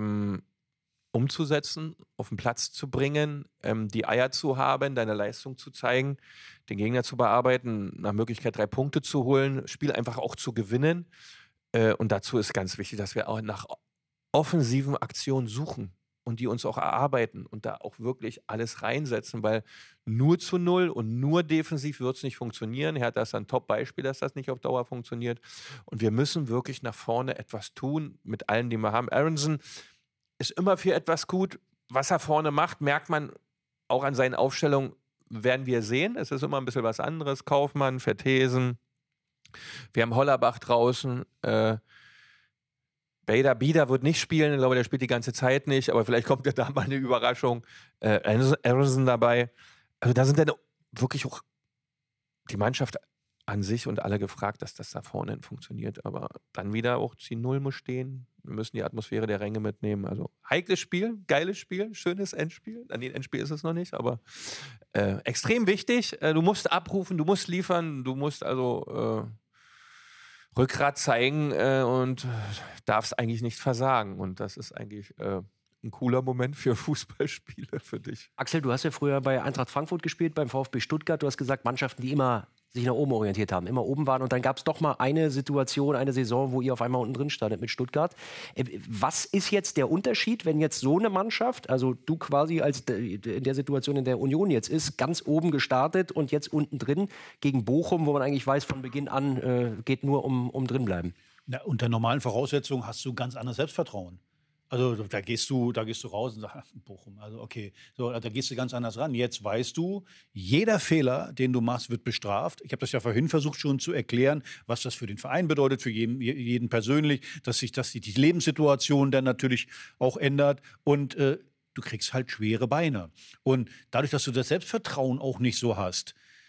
umzusetzen, auf den Platz zu bringen, die Eier zu haben, deine Leistung zu zeigen, den Gegner zu bearbeiten, nach Möglichkeit 3 Punkte zu holen, Spiel einfach auch zu gewinnen. Und dazu ist ganz wichtig, dass wir auch nach offensiven Aktionen suchen und die uns auch erarbeiten und da auch wirklich alles reinsetzen, weil nur zu 0 und nur defensiv wird es nicht funktionieren. Hertha ist ein Top-Beispiel, dass das nicht auf Dauer funktioniert. Und wir müssen wirklich nach vorne etwas tun mit allen, die wir haben. Aronson ist immer für etwas gut. Was er vorne macht, merkt man auch an seinen Aufstellungen, werden wir sehen. Es ist immer ein bisschen was anderes. Kaufmann, Vertesen. Wir haben Hollerbach draußen. Bieder wird nicht spielen, ich glaube, der spielt die ganze Zeit nicht, aber vielleicht kommt ja da mal eine Überraschung. Aronson dabei. Also da sind dann wirklich auch die Mannschaft an sich und alle gefragt, dass das da vorne funktioniert. Aber dann wieder auch die Null muss stehen. Wir müssen die Atmosphäre der Ränge mitnehmen. Also heikles Spiel, geiles Spiel, schönes Endspiel. An dem Endspiel ist es noch nicht, aber extrem wichtig. Du musst abrufen, du musst liefern, du musst also Rückgrat zeigen und darfst eigentlich nicht versagen. Und das ist eigentlich ein cooler Moment für Fußballspiele für dich. Axel, du hast ja früher bei Eintracht Frankfurt gespielt, beim VfB Stuttgart. Du hast gesagt, Mannschaften, die immer sich nach oben orientiert haben, immer oben waren. Und dann gab es doch mal eine Situation, eine Saison, wo ihr auf einmal unten drin standet mit Stuttgart. Was ist jetzt der Unterschied, wenn jetzt so eine Mannschaft, also du quasi als in der Situation, in der Union jetzt ist, ganz oben gestartet und jetzt unten drin gegen Bochum, wo man eigentlich weiß, von Beginn an geht nur um drinbleiben? Ja, unter normalen Voraussetzungen hast du ganz anderes Selbstvertrauen. Also da gehst du raus und sagst, Bochum, also okay, so, da gehst du ganz anders ran. Jetzt weißt du, jeder Fehler, den du machst, wird bestraft. Ich habe das ja vorhin versucht schon zu erklären, was das für den Verein bedeutet, für jeden persönlich, dass sich die Lebenssituation dann natürlich auch ändert und du kriegst halt schwere Beine. Und dadurch, dass du das Selbstvertrauen auch nicht so hast,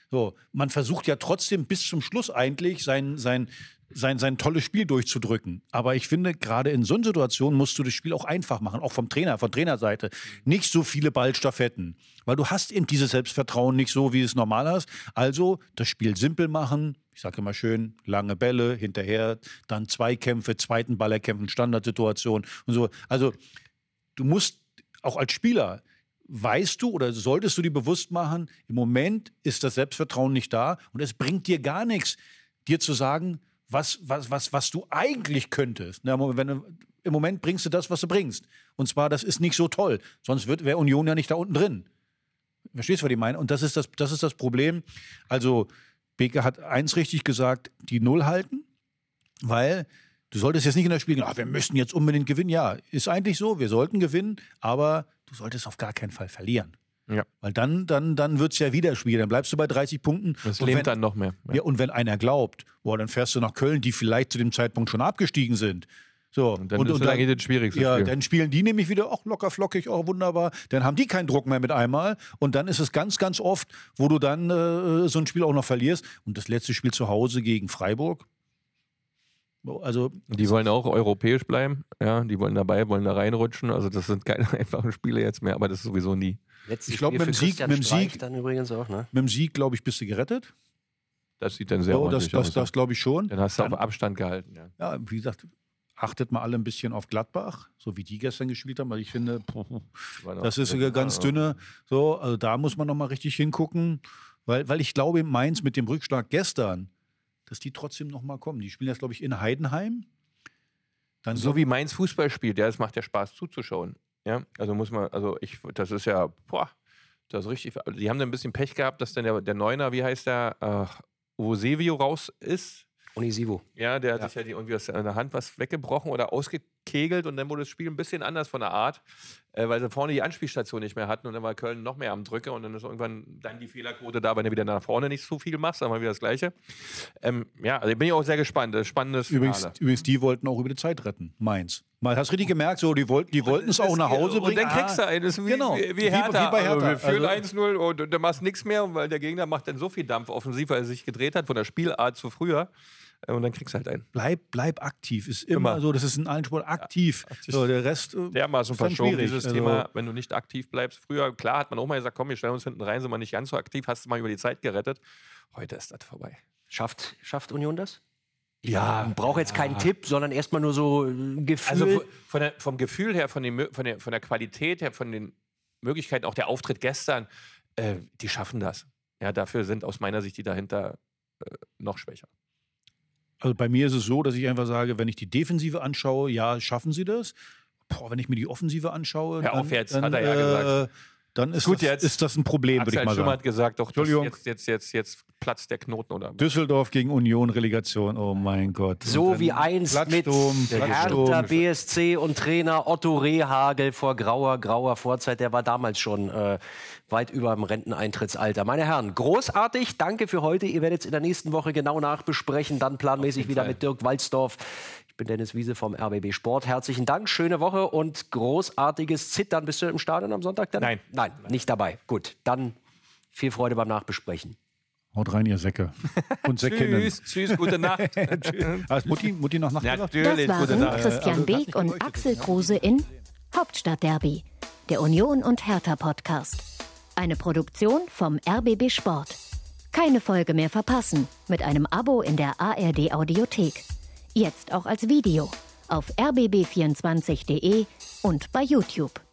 So, man versucht ja trotzdem bis zum Schluss eigentlich sein tolles Spiel durchzudrücken. Aber ich finde, gerade in so einer Situation musst du das Spiel auch einfach machen, auch von Trainerseite. Nicht so viele Ballstaffetten, weil du hast eben dieses Selbstvertrauen nicht so, wie du es normal hast. Also das Spiel simpel machen. Ich sage immer schön, lange Bälle, hinterher dann Zweikämpfe, zweiten Ball erkämpfen, Standardsituation und so. Also du musst auch als Spieler, weißt du oder solltest du dir bewusst machen, im Moment ist das Selbstvertrauen nicht da und es bringt dir gar nichts, dir zu sagen, was du eigentlich könntest. Im Moment bringst du das, was du bringst. Und zwar, das ist nicht so toll. Sonst wäre Union ja nicht da unten drin. Verstehst du, was ich meine? Und das ist das Problem. Also, Beke hat eins richtig gesagt, die Null halten, weil du solltest jetzt nicht in das Spiel gehen, wir müssen jetzt unbedingt gewinnen. Ja, ist eigentlich so, wir sollten gewinnen, aber du solltest auf gar keinen Fall verlieren. Ja. Weil dann wird es ja wieder schwierig. Dann bleibst du bei 30 Punkten. Das lähmt dann noch mehr. Ja, und wenn einer glaubt, dann fährst du nach Köln, die vielleicht zu dem Zeitpunkt schon abgestiegen sind. So, und dann ist dann das schwierigste Spiel. Ja, dann spielen die nämlich wieder locker flockig, wunderbar. Dann haben die keinen Druck mehr mit einmal. Und dann ist es ganz, ganz oft, wo du dann so ein Spiel auch noch verlierst. Und das letzte Spiel zu Hause gegen Freiburg. Also, die wollen auch europäisch bleiben. Ja, die wollen da reinrutschen. Also das sind keine einfachen Spiele jetzt mehr, aber das ist sowieso nie. Ich glaube, mit dem Sieg dann übrigens auch, ne? Mit dem Sieg, glaube ich, bist du gerettet. Das sieht dann sehr ordentlich aus. Das glaube ich schon. Dann hast du auf Abstand gehalten. Ja, wie gesagt, achtet mal alle ein bisschen auf Gladbach, so wie die gestern gespielt haben, weil ich finde, das ist ganz dünne. So, also da muss man noch mal richtig hingucken, weil ich glaube, Mainz mit dem Rückschlag gestern, dass die trotzdem noch mal kommen. Die spielen jetzt, glaube ich, in Heidenheim. Dann so wie Mainz Fußball spielt, es macht ja Spaß zuzuschauen. Ja, das ist ja, das ist richtig. Die haben dann ein bisschen Pech gehabt, dass dann der Neuner, wie heißt der, Eusebio raus ist. Onisivo. Ja, der hat sich ja irgendwie aus der Hand was weggebrochen oder ausgekegelt und dann wurde das Spiel ein bisschen anders von der Art, weil sie vorne die Anspielstation nicht mehr hatten und dann war Köln noch mehr am Drücke und dann ist irgendwann dann die Fehlerquote da, wenn du wieder nach vorne nicht so viel machst, dann mal wieder das Gleiche. Also bin ich auch sehr gespannt. Spannendes Finale. Übrigens, die wollten auch über die Zeit retten, Mainz. Man hast richtig gemerkt, so, die wollten es auch nach Hause bringen. Und dann kriegst du einen, das ist wie Hertha. Wie bei Hertha. Wir führen 1-0 und dann machst nichts mehr, weil der Gegner macht dann so viel Dampf offensiv, weil er sich gedreht hat von der Spielart zu früher. Und dann kriegst du halt einen. Bleib aktiv. Ist immer so, das ist in allen Sport aktiv. Ja, so, der Rest dermaßen verschoben, dieses Thema, wenn du nicht aktiv bleibst. Früher, klar, hat man auch mal gesagt, komm, wir stellen uns hinten rein, sind wir nicht ganz so aktiv, hast du mal über die Zeit gerettet. Heute ist das vorbei. Schafft Union das? Ja. Brauche jetzt keinen Tipp, sondern erstmal nur so ein Gefühl. Also vom Gefühl her, von der Qualität her, von den Möglichkeiten, auch der Auftritt gestern, die schaffen das. Ja, dafür sind aus meiner Sicht die dahinter noch schwächer. Also bei mir ist es so, dass ich einfach sage, wenn ich die Defensive anschaue, ja, schaffen sie das. Wenn ich mir die Offensive anschaue, hat er ja gesagt. Dann ist das ein Problem, würde ich mal sagen. Hat gesagt, doch, jetzt platzt der Knoten. Oder? Düsseldorf gegen Union, Relegation, oh mein Gott. So wie einst mit Hertha BSC und Trainer Otto Rehhagel vor grauer Vorzeit. Der war damals schon weit über dem Renteneintrittsalter. Meine Herren, großartig, danke für heute. Ihr werdet es in der nächsten Woche genau nachbesprechen, dann planmäßig wieder mit Dirk Walzdorf. Ich bin Dennis Wiese vom RBB Sport. Herzlichen Dank, schöne Woche und großartiges Zittern. Bist du im Stadion am Sonntag dann? Nein, nicht dabei. Gut, dann viel Freude beim Nachbesprechen. Haut rein, ihr Säcke. Und Säckinnen. Tschüss, gute Nacht. Hast Mutti noch nachgedacht? Das waren Christian Beek und Axel Kruse in Hauptstadtderby, der Union und Hertha Podcast. Eine Produktion vom RBB Sport. Keine Folge mehr verpassen mit einem Abo in der ARD Audiothek. Jetzt auch als Video auf rbb24.de und bei YouTube.